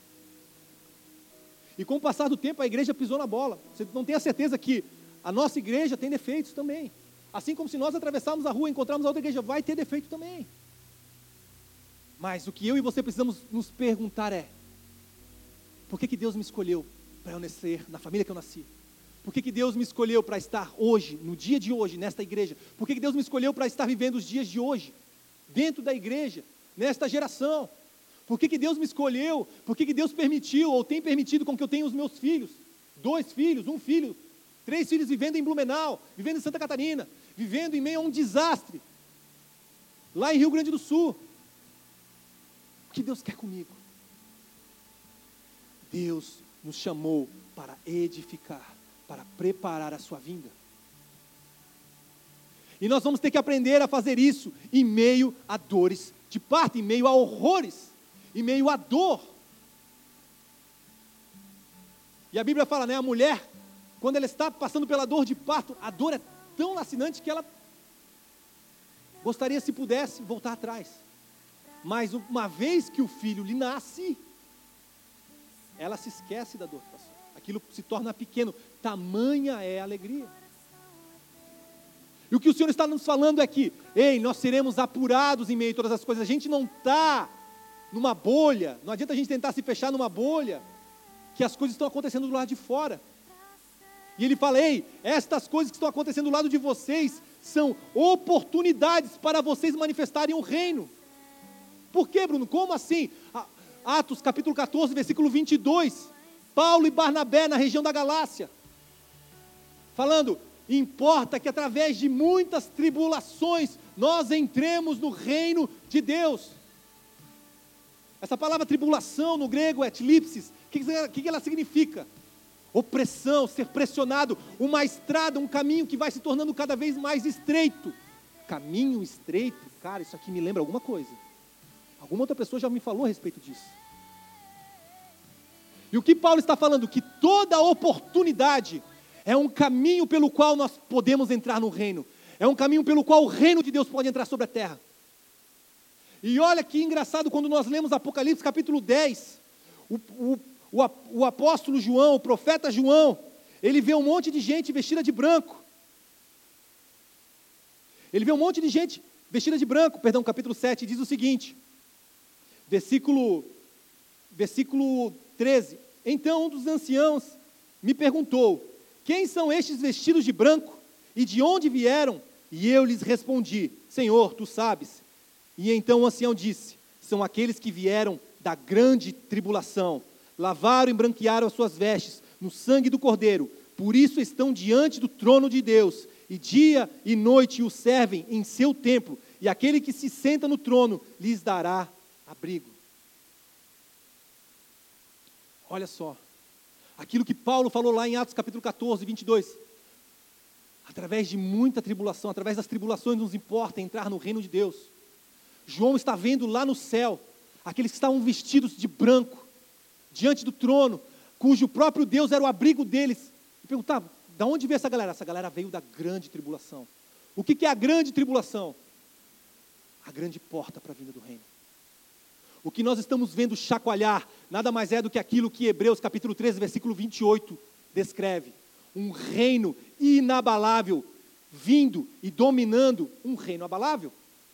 E com o passar do tempo a igreja pisou na bola. Você não tem a certeza que a nossa igreja tem defeitos também. Assim como se nós atravessarmos a rua e encontrarmos a outra igreja, vai ter defeito também. Mas o que eu e você precisamos nos perguntar é, por que Deus me escolheu para eu nascer na família que eu nasci? Por que Deus me escolheu para estar hoje, no dia de hoje, nesta igreja? Por que Deus me escolheu para estar vivendo os dias de hoje, dentro da igreja, nesta geração? Por que Deus me escolheu? Por que Deus permitiu, ou tem permitido com que eu tenha os meus filhos? 2 filhos, 1 filho, 3 filhos vivendo em Blumenau, vivendo em Santa Catarina, vivendo em meio a um desastre, lá em Rio Grande do Sul. O que Deus quer comigo? Deus nos chamou para edificar, para preparar a sua vinda. E nós vamos ter que aprender a fazer isso em meio a dores de parto, em meio a horrores, em meio à dor. E a Bíblia fala, a mulher, quando ela está passando pela dor de parto, a dor é tão lacinante que ela gostaria, se pudesse, voltar atrás. Mas uma vez que o filho lhe nasce, ela se esquece da dor que passou. Aquilo se torna pequeno, tamanha é a alegria. E o que o Senhor está nos falando é que, nós seremos apurados em meio a todas as coisas. A gente não está numa bolha, não adianta a gente tentar se fechar numa bolha, que as coisas estão acontecendo do lado de fora. E ele fala, ei, estas coisas que estão acontecendo do lado de vocês, são oportunidades para vocês manifestarem o reino. Por quê, Bruno? Como assim? Atos capítulo 14, versículo 22, Paulo e Barnabé na região da Galácia, falando, importa que através de muitas tribulações, nós entremos no reino de Deus. Essa palavra tribulação no grego é tlipsis. O que ela significa? Opressão, ser pressionado, uma estrada, um caminho que vai se tornando cada vez mais estreito. Caminho estreito, cara, isso aqui me lembra alguma coisa. Alguma outra pessoa já me falou a respeito disso. E o que Paulo está falando? Que toda oportunidade é um caminho pelo qual nós podemos entrar no reino. É um caminho pelo qual o reino de Deus pode entrar sobre a terra. E olha que engraçado, quando nós lemos Apocalipse capítulo 10, o apóstolo João, o profeta João, ele vê um monte de gente vestida de branco. Ele vê um monte de gente vestida de branco, capítulo 7, diz o seguinte, versículo 13. Então um dos anciãos me perguntou, quem são estes vestidos de branco e de onde vieram? E eu lhes respondi, Senhor, tu sabes. E então o ancião disse, são aqueles que vieram da grande tribulação, lavaram e branquearam as suas vestes no sangue do Cordeiro, por isso estão diante do trono de Deus, e dia e noite o servem em seu templo, e aquele que se senta no trono lhes dará abrigo. Olha só, aquilo que Paulo falou lá em Atos capítulo 14, 22, através de muita tribulação, através das tribulações nos importa entrar no reino de Deus. João está vendo lá no céu, aqueles que estavam vestidos de branco, diante do trono, cujo próprio Deus era o abrigo deles. E perguntava, de onde veio essa galera? Essa galera veio da grande tribulação. O que é a grande tribulação? A grande porta para a vinda do reino. O que nós estamos vendo chacoalhar, nada mais é do que aquilo que Hebreus capítulo 13, versículo 28, descreve. Um reino inabalável, vindo e dominando um reino abalável.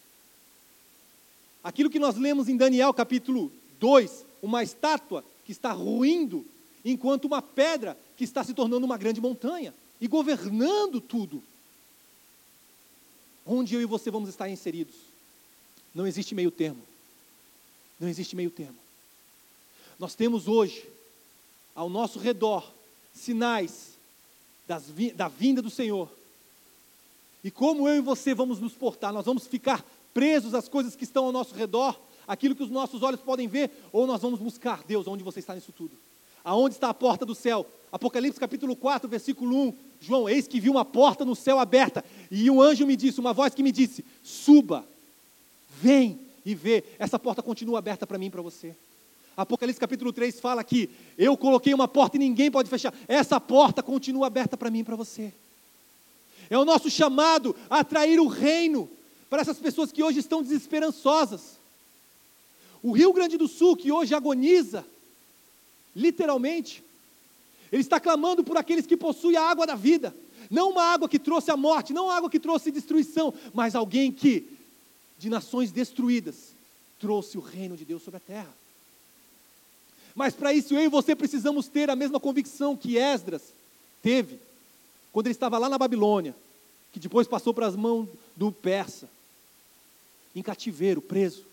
Aquilo que nós lemos em Daniel capítulo 2, uma estátua que está ruindo, enquanto uma pedra que está se tornando uma grande montanha, e governando tudo. Onde eu e você vamos estar inseridos? Não existe meio termo. Não existe meio termo. Nós temos hoje, ao nosso redor, sinais da vinda do Senhor. E como eu e você vamos nos portar? Nós vamos ficar presos às coisas que estão ao nosso redor, aquilo que os nossos olhos podem ver, ou nós vamos buscar Deus, onde você está nisso tudo? Aonde está a porta do céu? Apocalipse capítulo 4, versículo 1, João, eis que vi uma porta no céu aberta, e um anjo me disse, uma voz que me disse, suba, vem e vê, essa porta continua aberta para mim e para você. Apocalipse capítulo 3 fala que eu coloquei uma porta e ninguém pode fechar, essa porta continua aberta para mim e para você. É o nosso chamado a atrair o reino, para essas pessoas que hoje estão desesperançosas. O Rio Grande do Sul, que hoje agoniza, literalmente, ele está clamando por aqueles que possuem a água da vida, não uma água que trouxe a morte, não uma água que trouxe destruição, mas alguém que, de nações destruídas, trouxe o reino de Deus sobre a terra. Mas para isso eu e você precisamos ter a mesma convicção que Esdras teve, quando ele estava lá na Babilônia, que depois passou para as mãos do persa, em cativeiro, preso.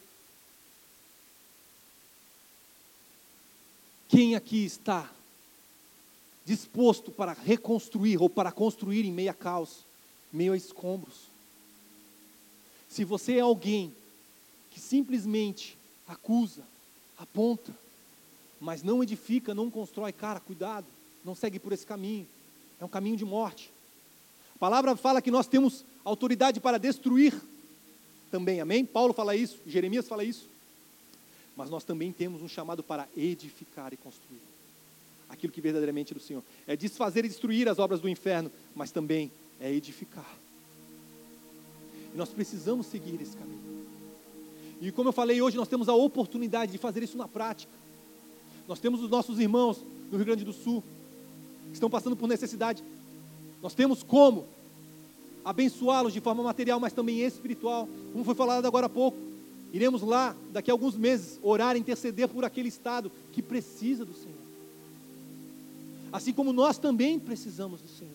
Quem aqui está disposto para reconstruir ou para construir em meio a caos, meio a escombros? Se você é alguém que simplesmente acusa, aponta, mas não edifica, não constrói, cara, cuidado, não segue por esse caminho, é um caminho de morte. A palavra fala que nós temos autoridade para destruir também, amém? Paulo fala isso, Jeremias fala isso, mas nós também temos um chamado para edificar e construir, aquilo que verdadeiramente é do Senhor, é desfazer e destruir as obras do inferno, mas também é edificar, e nós precisamos seguir esse caminho, e como eu falei hoje, nós temos a oportunidade de fazer isso na prática. Nós temos os nossos irmãos no Rio Grande do Sul, que estão passando por necessidade, nós temos como abençoá-los de forma material, mas também espiritual, como foi falado agora há pouco. Iremos lá, daqui a alguns meses, orar e interceder por aquele estado que precisa do Senhor. Assim como nós também precisamos do Senhor.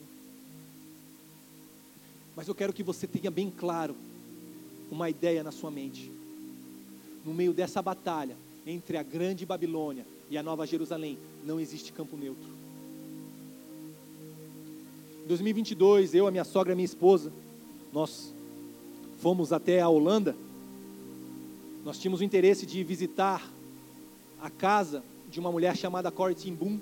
Mas eu quero que você tenha bem claro uma ideia na sua mente. No meio dessa batalha entre a grande Babilônia e a Nova Jerusalém, não existe campo neutro. Em 2022, eu, a minha sogra e a minha esposa, nós fomos até a Holanda. Nós tínhamos o interesse de visitar a casa de uma mulher chamada Corrie ten Boom.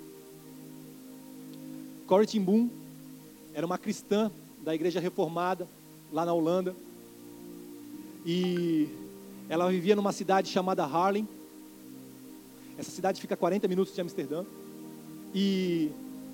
Corrie ten Boom era uma cristã da igreja reformada, lá na Holanda. E ela vivia numa cidade chamada Haarlem. Essa cidade fica a 40 minutos de Amsterdã. E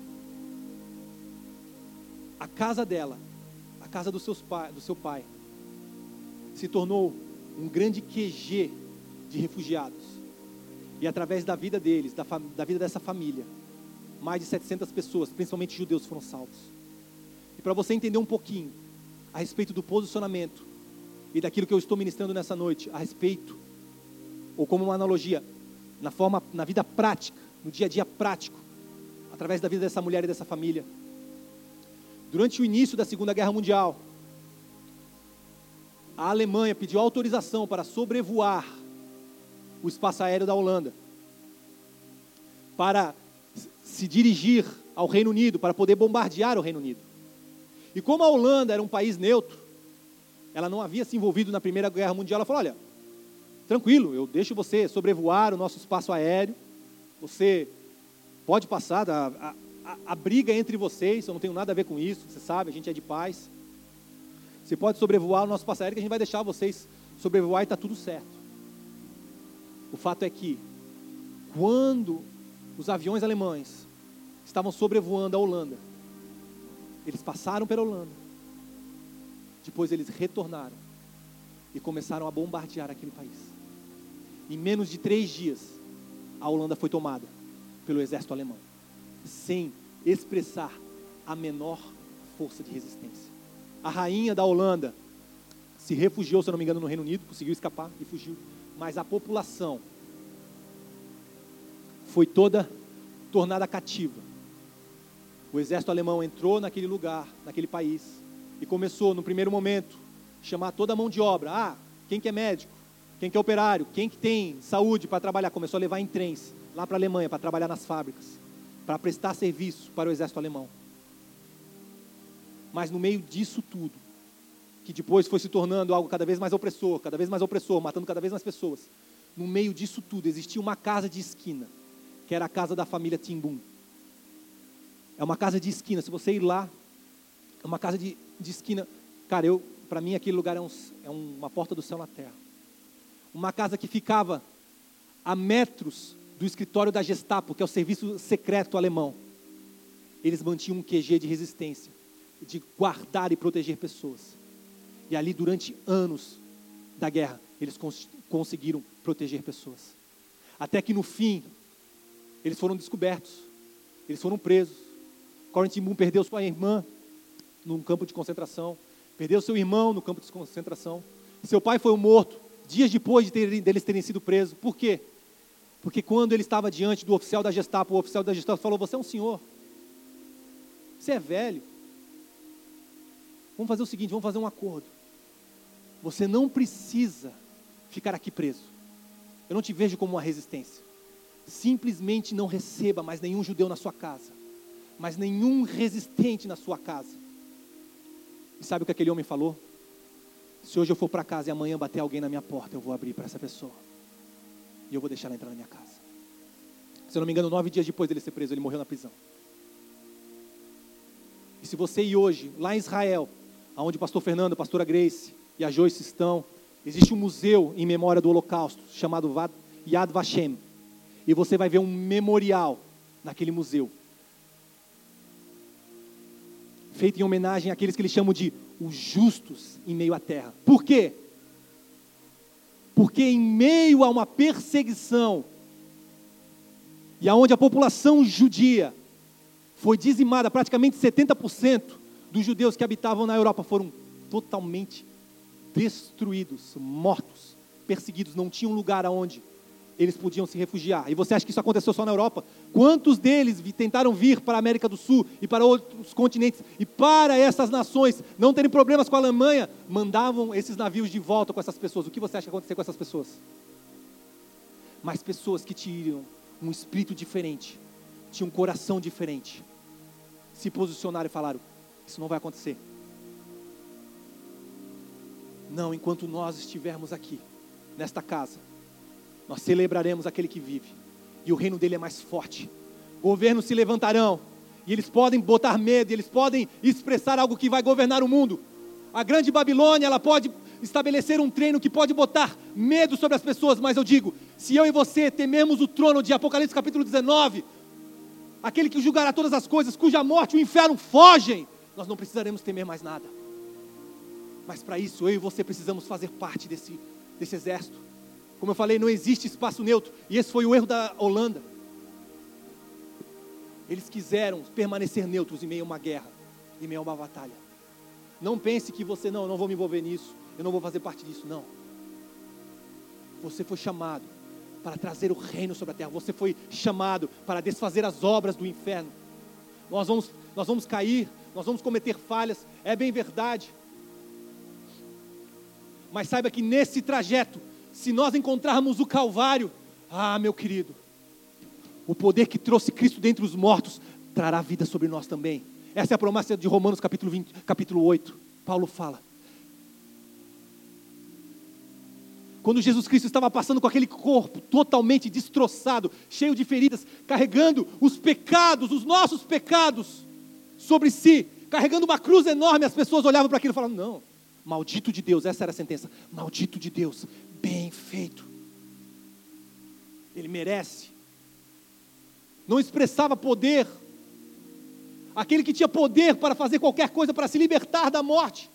a casa dela, a casa do seu pai, se tornou um grande QG de refugiados. E através da vida deles, da vida dessa família, mais de 700 pessoas, principalmente judeus, foram salvos. E para você entender um pouquinho a respeito do posicionamento e daquilo que eu estou ministrando nessa noite, a respeito, ou como uma analogia, na vida prática, no dia a dia prático, através da vida dessa mulher e dessa família. Durante o início da Segunda Guerra Mundial, a Alemanha pediu autorização para sobrevoar o espaço aéreo da Holanda, para se dirigir ao Reino Unido, para poder bombardear o Reino Unido. E como a Holanda era um país neutro, ela não havia se envolvido na Primeira Guerra Mundial, ela falou: olha, tranquilo, eu deixo você sobrevoar o nosso espaço aéreo, você pode passar, a briga entre vocês, eu não tenho nada a ver com isso, você sabe, a gente é de paz. Você pode sobrevoar o nosso espaço aéreo, que a gente vai deixar vocês sobrevoar e está tudo certo. O fato é que, quando os aviões alemães estavam sobrevoando a Holanda, eles passaram pela Holanda, depois eles retornaram e começaram a bombardear aquele país. Em menos de 3 dias, a Holanda foi tomada pelo exército alemão, sem expressar a menor força de resistência. A rainha da Holanda se refugiou, se eu não me engano, no Reino Unido, conseguiu escapar e fugiu. Mas a população foi toda tornada cativa. O exército alemão entrou naquele lugar, naquele país, e começou, no primeiro momento, chamar toda a mão de obra. Quem que é médico? Quem que é operário? Quem que tem saúde para trabalhar? Começou a levar em trens lá para a Alemanha, para trabalhar nas fábricas, para prestar serviço para o exército alemão. Mas no meio disso tudo, que depois foi se tornando algo cada vez mais opressor, matando cada vez mais pessoas, no meio disso tudo existia uma casa de esquina, que era a casa da família ten Boom. É uma casa de esquina, se você ir lá, é uma casa de esquina. Cara, para mim aquele lugar é uma porta do céu na terra. Uma casa que ficava a metros do escritório da Gestapo, que é o serviço secreto alemão. Eles mantinham um QG de resistência, de guardar e proteger pessoas. E ali, durante anos da guerra, eles conseguiram proteger pessoas. Até que no fim, eles foram descobertos, eles foram presos. Corrie ten Boom perdeu sua irmã num campo de concentração, perdeu seu irmão no campo de concentração. Seu pai foi morto dias depois deles terem sido presos. Por quê? Porque quando ele estava diante do oficial da Gestapo, o oficial da Gestapo falou: você é um senhor, você é velho, vamos fazer o seguinte, vamos fazer um acordo. Você não precisa ficar aqui preso. Eu não te vejo como uma resistência. Simplesmente não receba mais nenhum judeu na sua casa, mais nenhum resistente na sua casa. E sabe o que aquele homem falou? Se hoje eu for para casa e amanhã bater alguém na minha porta, eu vou abrir para essa pessoa. E eu vou deixar ela entrar na minha casa. Se eu não me engano, 9 dias depois dele ser preso, ele morreu na prisão. E se você ir hoje, lá em Israel, onde o pastor Fernando, a pastora Grace e a Joyce estão, existe um museu em memória do Holocausto, chamado Yad Vashem. E você vai ver um memorial naquele museu, feito em homenagem àqueles que eles chamam de os justos em meio à terra. Por quê? Porque em meio a uma perseguição, e aonde a população judia foi dizimada, praticamente 70% dos judeus que habitavam na Europa foram totalmente destruídos, mortos perseguidos, não tinham lugar aonde eles podiam se refugiar. E você acha que isso aconteceu só na Europa? Quantos deles tentaram vir para a América do Sul e para outros continentes, e para essas nações não terem problemas com a Alemanha, mandavam esses navios de volta com essas pessoas? O que você acha que aconteceu com essas pessoas? Mas pessoas que tinham um espírito diferente, tinham um coração diferente, se posicionaram e falaram: isso não vai acontecer. Não, enquanto nós estivermos aqui, nesta casa, nós celebraremos aquele que vive, e o reino dele é mais forte. Governos se levantarão, e eles podem botar medo, e eles podem expressar algo que vai governar o mundo. A grande Babilônia, ela pode estabelecer um treino que pode botar medo sobre as pessoas, mas eu digo, se eu e você tememos o trono de Apocalipse capítulo 19, aquele que julgará todas as coisas, cuja morte e o inferno fogem, nós não precisaremos temer mais nada. Mas para isso, eu e você precisamos fazer parte desse exército. Como eu falei, não existe espaço neutro, e esse foi o erro da Holanda. Eles quiseram permanecer neutros em meio a uma guerra, em meio a uma batalha. Não pense que você, não, eu não vou me envolver nisso, eu não vou fazer parte disso, não. Você foi chamado para trazer o reino sobre a terra, você foi chamado para desfazer as obras do inferno. Nós vamos cair, nós vamos cometer falhas, é bem verdade. Mas saiba que nesse trajeto, se nós encontrarmos o Calvário, meu querido, o poder que trouxe Cristo dentre os mortos, trará vida sobre nós também. Essa é a promessa de Romanos capítulo 8, Paulo fala. Quando Jesus Cristo estava passando com aquele corpo totalmente destroçado, cheio de feridas, carregando os pecados, os nossos pecados, sobre si, carregando uma cruz enorme, as pessoas olhavam para aquilo e falavam: não, maldito de Deus, essa era a sentença, maldito de Deus, bem feito, ele merece. Não expressava poder, aquele que tinha poder para fazer qualquer coisa, para se libertar da morte,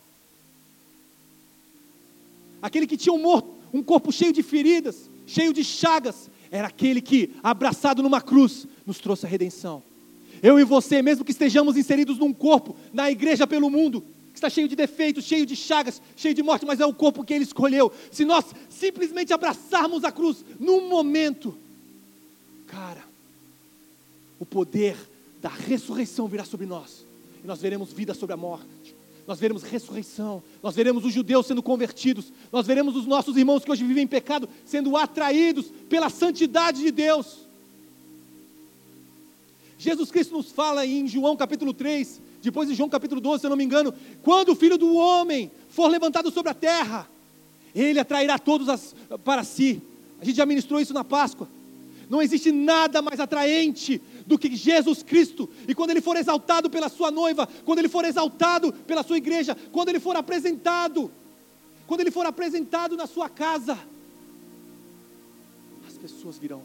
aquele que tinha um corpo cheio de feridas, cheio de chagas, era aquele que, abraçado numa cruz, nos trouxe a redenção. Eu e você, mesmo que estejamos inseridos num corpo, na igreja pelo mundo, que está cheio de defeitos, cheio de chagas, cheio de morte, mas é o corpo que Ele escolheu. Se nós simplesmente abraçarmos a cruz, num momento, cara, o poder da ressurreição virá sobre nós, e nós veremos vida sobre a morte, nós veremos ressurreição, nós veremos os judeus sendo convertidos, nós veremos os nossos irmãos que hoje vivem em pecado, sendo atraídos pela santidade de Deus. Jesus Cristo nos fala em João capítulo 3, depois de João capítulo 12, se eu não me engano, quando o Filho do Homem for levantado sobre a terra, Ele atrairá todos para si. A gente já ministrou isso na Páscoa. Não existe nada mais atraente do que Jesus Cristo. E quando Ele for exaltado pela sua noiva, quando Ele for exaltado pela sua igreja, quando Ele for apresentado na sua casa, as pessoas virão.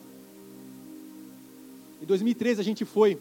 Em 2013 a gente foi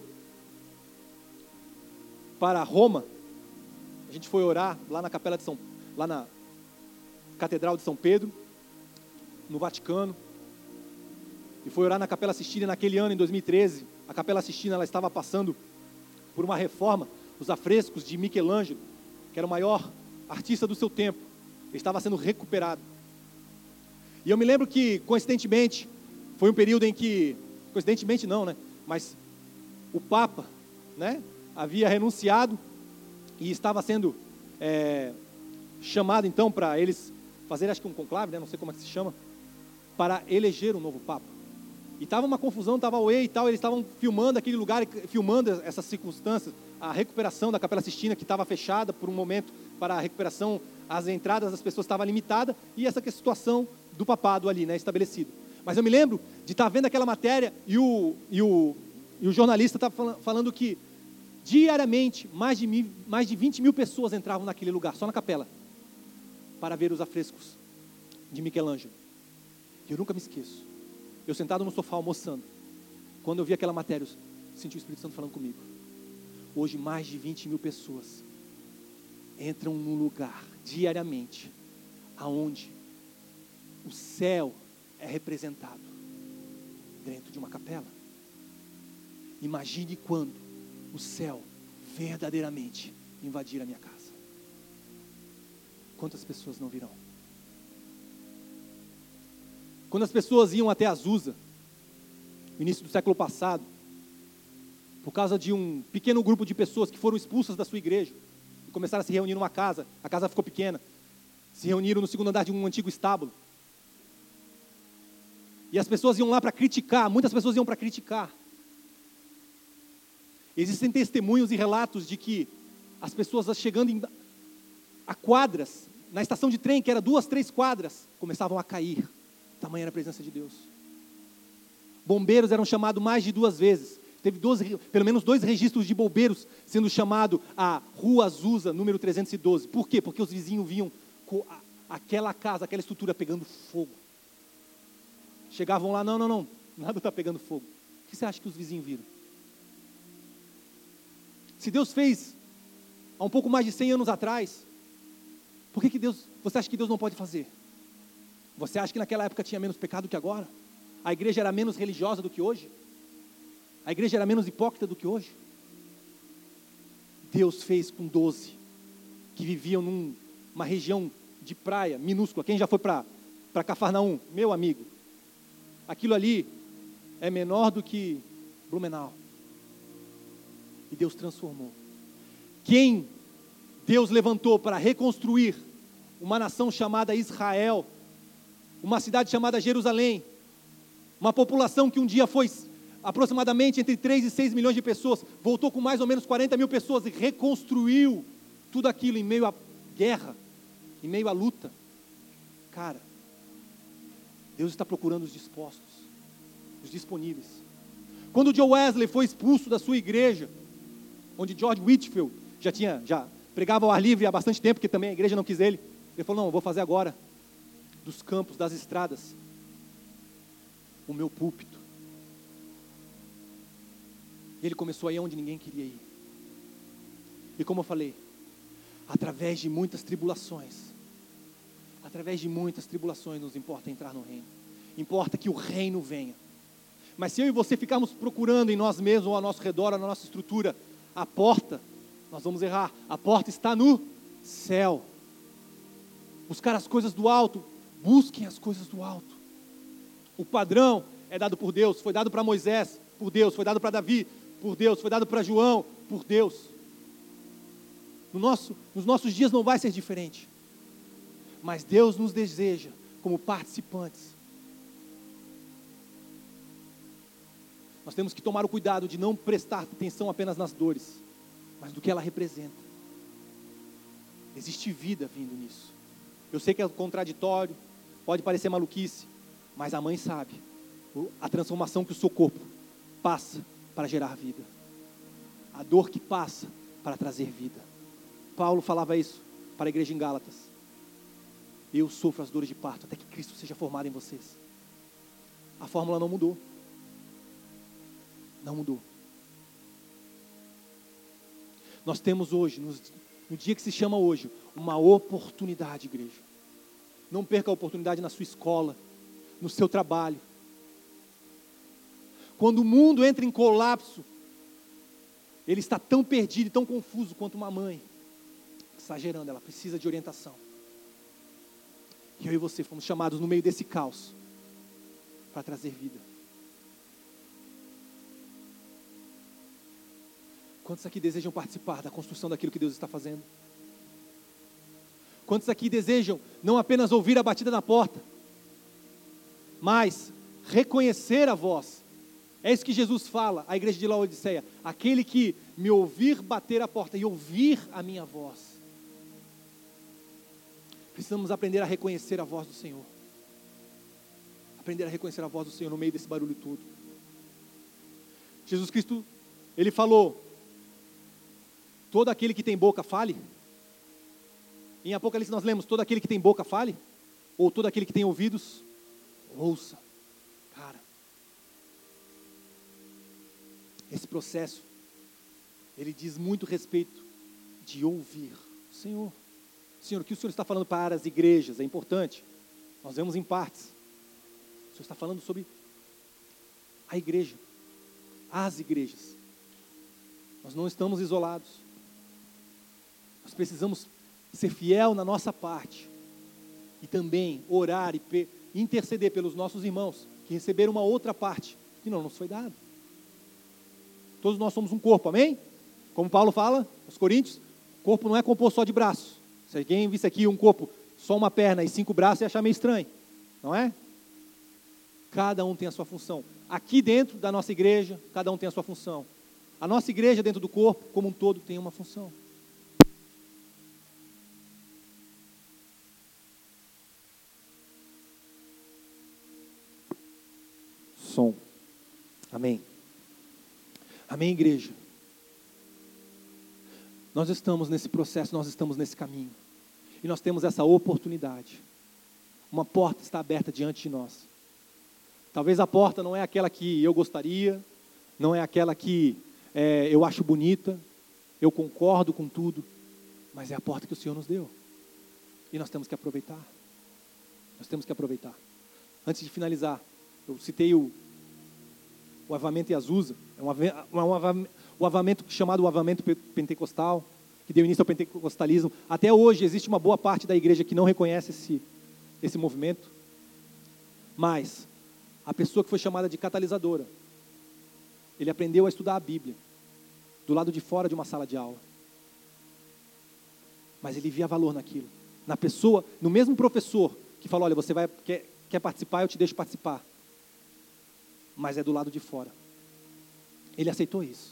para Roma, a gente foi orar lá na lá na Catedral de São Pedro, no Vaticano, e foi orar na Capela Sistina. Naquele ano, em 2013, a Capela Sistina ela estava passando por uma reforma. Os afrescos de Michelangelo, que era o maior artista do seu tempo, ele estava sendo recuperado. E eu me lembro que, coincidentemente, foi um período em que, coincidentemente não, né? Mas o Papa, né, havia renunciado e estava sendo chamado então para eles fazerem, acho que um conclave, né, não sei como é que se chama, para eleger um novo Papa. E estava uma confusão, estava auê e tal, eles estavam filmando aquele lugar, filmando essas circunstâncias, a recuperação da Capela Sistina, que estava fechada por um momento para a recuperação, as entradas das pessoas estavam limitadas, e essa situação do papado ali, né, estabelecido. Mas eu me lembro de estar vendo aquela matéria e o jornalista estava falando que diariamente mais de 20 mil pessoas entravam naquele lugar, só na capela, para ver os afrescos de Michelangelo. E eu nunca me esqueço, eu sentado no sofá almoçando, quando eu vi aquela matéria, eu senti o Espírito Santo falando comigo. Hoje mais de 20 mil pessoas entram num lugar diariamente, aonde o céu é representado dentro de uma capela. Imagine quando o céu verdadeiramente invadir a minha casa. Quantas pessoas não virão? Quando as pessoas iam até Azusa, no início do século passado, por causa de um pequeno grupo de pessoas que foram expulsas da sua igreja, e começaram a se reunir numa casa, a casa ficou pequena, se reuniram no segundo andar de um antigo estábulo, e as pessoas iam lá para criticar, muitas pessoas iam para criticar. Existem testemunhos e relatos de que as pessoas chegando a quadras, na estação de trem, que era 2, 3 quadras, começavam a cair, tamanha era a presença de Deus. Bombeiros eram chamados mais de 2 vezes, teve pelo menos 2 registros de bombeiros sendo chamado a Rua Azusa, número 312, por quê? Porque os vizinhos viam aquela casa, aquela estrutura pegando fogo, chegavam lá, não, nada está pegando fogo. O que você acha que os vizinhos viram? Se Deus fez há um pouco mais de 100 anos atrás, por que você acha que Deus não pode fazer? Você acha que naquela época tinha menos pecado que agora? A igreja era menos religiosa do que hoje? A igreja era menos hipócrita do que hoje? Deus fez com 12, que viviam numa região de praia minúscula. Quem já foi para Cafarnaum? Meu amigo, aquilo ali é menor do que Blumenau. E Deus transformou. Quem Deus levantou para reconstruir uma nação chamada Israel, uma cidade chamada Jerusalém, uma população que um dia foi aproximadamente entre 3 e 6 milhões de pessoas, voltou com mais ou menos 40 mil pessoas e reconstruiu tudo aquilo em meio à guerra, em meio à luta. Cara, Deus está procurando os dispostos, os disponíveis. Quando Joe Wesley foi expulso da sua igreja, onde George Whitefield já pregava ao ar livre há bastante tempo, porque também a igreja não quis ele falou, não, eu vou fazer agora dos campos, das estradas, o meu púlpito. E ele começou a ir onde ninguém queria ir. E como eu falei, através de muitas tribulações nos importa entrar no reino. Importa que o reino venha. Mas se eu e você ficarmos procurando em nós mesmos, ou ao nosso redor, ou na nossa estrutura, a porta, nós vamos errar. A porta está no céu. Buscar as coisas do alto. Busquem as coisas do alto. O padrão é dado por Deus. Foi dado para Moisés, por Deus. Foi dado para Davi, por Deus. Foi dado para João, por Deus. Nos nossos dias não vai ser diferente. Mas Deus nos deseja como participantes. Nós temos que tomar o cuidado de não prestar atenção apenas nas dores, mas do que ela representa. Existe vida vindo nisso. Eu sei que é contraditório, pode parecer maluquice, mas a mãe sabe a transformação que o seu corpo passa para gerar vida. A dor que passa para trazer vida. Paulo falava isso para a igreja em Gálatas. Eu sofro as dores de parto até que Cristo seja formado em vocês. A fórmula não mudou. Não mudou. Nós temos hoje, no dia que se chama hoje, uma oportunidade, igreja. Não perca a oportunidade na sua escola, no seu trabalho. Quando o mundo entra em colapso, ele está tão perdido e tão confuso quanto uma mãe. Exagerando, ela precisa de orientação. E eu e você fomos chamados no meio desse caos para trazer vida. Quantos aqui desejam participar da construção daquilo que Deus está fazendo? Quantos aqui desejam não apenas ouvir a batida na porta, mas reconhecer a voz? É isso que Jesus fala à igreja de Laodiceia. Aquele que me ouvir bater a porta e ouvir a minha voz. Precisamos aprender a reconhecer a voz do Senhor. Aprender a reconhecer a voz do Senhor no meio desse barulho todo. Jesus Cristo, Ele falou, todo aquele que tem boca fale. Em Apocalipse nós lemos, todo aquele que tem boca fale. Ou todo aquele que tem ouvidos, ouça. Cara, esse processo, ele diz muito respeito de ouvir o Senhor. Senhor, o que o Senhor está falando para as igrejas é importante. Nós vemos em partes. O Senhor está falando sobre a igreja, as igrejas. Nós não estamos isolados. Nós precisamos ser fiel na nossa parte. E também orar e interceder pelos nossos irmãos que receberam uma outra parte que não nos foi dada. Todos nós somos um corpo, amém? Como Paulo fala aos Coríntios, o corpo não é composto só de braços. Se alguém visse aqui um corpo, só uma perna e 5 braços, ia achar meio estranho, não é? Cada um tem a sua função. Aqui dentro da nossa igreja, cada um tem a sua função. A nossa igreja dentro do corpo, como um todo, tem uma função. Som. Amém. Amém, igreja. Nós estamos nesse processo, nós estamos nesse caminho. E nós temos essa oportunidade. Uma porta está aberta diante de nós. Talvez a porta não é aquela que eu gostaria, não é aquela que eu acho bonita, eu concordo com tudo, mas é a porta que o Senhor nos deu. E nós temos que aproveitar. Nós temos que aproveitar. Antes de finalizar, eu citei o avamento em Azusa, o avamento chamado o avamento pentecostal, que deu início ao pentecostalismo. Até hoje existe uma boa parte da igreja que não reconhece esse movimento, mas a pessoa que foi chamada de catalisadora, ele aprendeu a estudar a Bíblia, do lado de fora de uma sala de aula, mas ele via valor naquilo, na pessoa, no mesmo professor, que falou, olha, você quer participar, eu te deixo participar, mas é do lado de fora. Ele aceitou isso.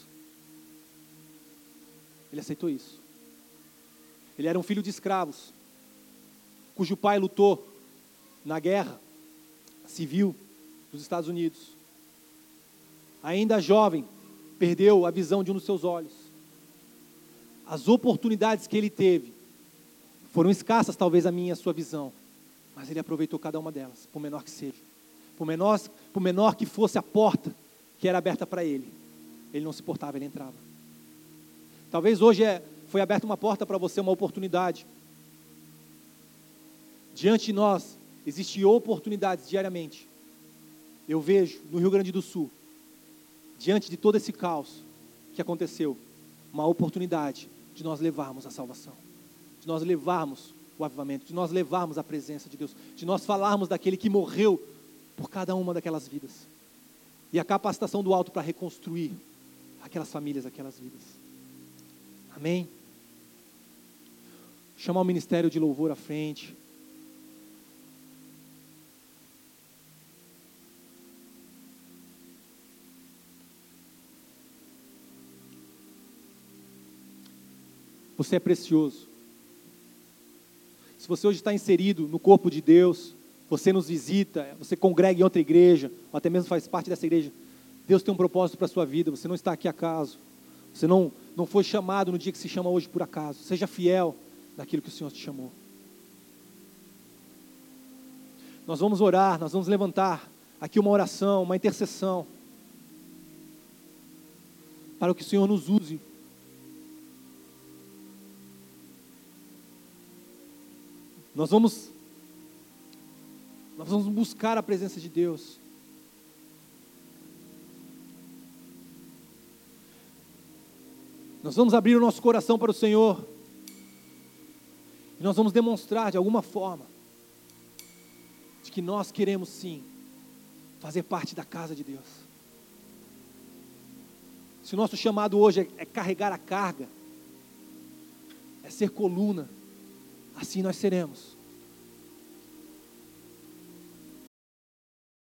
Ele aceitou isso. Ele era um filho de escravos, cujo pai lutou na guerra civil dos Estados Unidos. Ainda jovem, perdeu a visão de um dos seus olhos. As oportunidades que ele teve foram escassas, talvez a minha e a sua visão, mas ele aproveitou cada uma delas, por menor que seja. Por menor que fosse a porta que era aberta para ele, ele não se portava, ele entrava. Talvez hoje foi aberta uma porta para você, uma oportunidade. Diante de nós, existem oportunidades diariamente. Eu vejo no Rio Grande do Sul, diante de todo esse caos que aconteceu, uma oportunidade de nós levarmos a salvação, de nós levarmos o avivamento, de nós levarmos a presença de Deus, de nós falarmos daquele que morreu por cada uma daquelas vidas. E a capacitação do alto para reconstruir aquelas famílias, aquelas vidas. Amém? Chamar o ministério de louvor à frente. Você é precioso. Se você hoje está inserido no corpo de Deus, você nos visita, você congrega em outra igreja, ou até mesmo faz parte dessa igreja, Deus tem um propósito para a sua vida, você não está aqui acaso, você não foi chamado no dia que se chama hoje por acaso, seja fiel naquilo que o Senhor te chamou. Nós vamos orar, nós vamos levantar aqui uma oração, uma intercessão, para que o Senhor nos use. Nós vamos buscar a presença de Deus. Nós vamos abrir o nosso coração para o Senhor. E nós vamos demonstrar de alguma forma de que nós queremos sim fazer parte da casa de Deus. Se o nosso chamado hoje é carregar a carga, é ser coluna, assim nós seremos.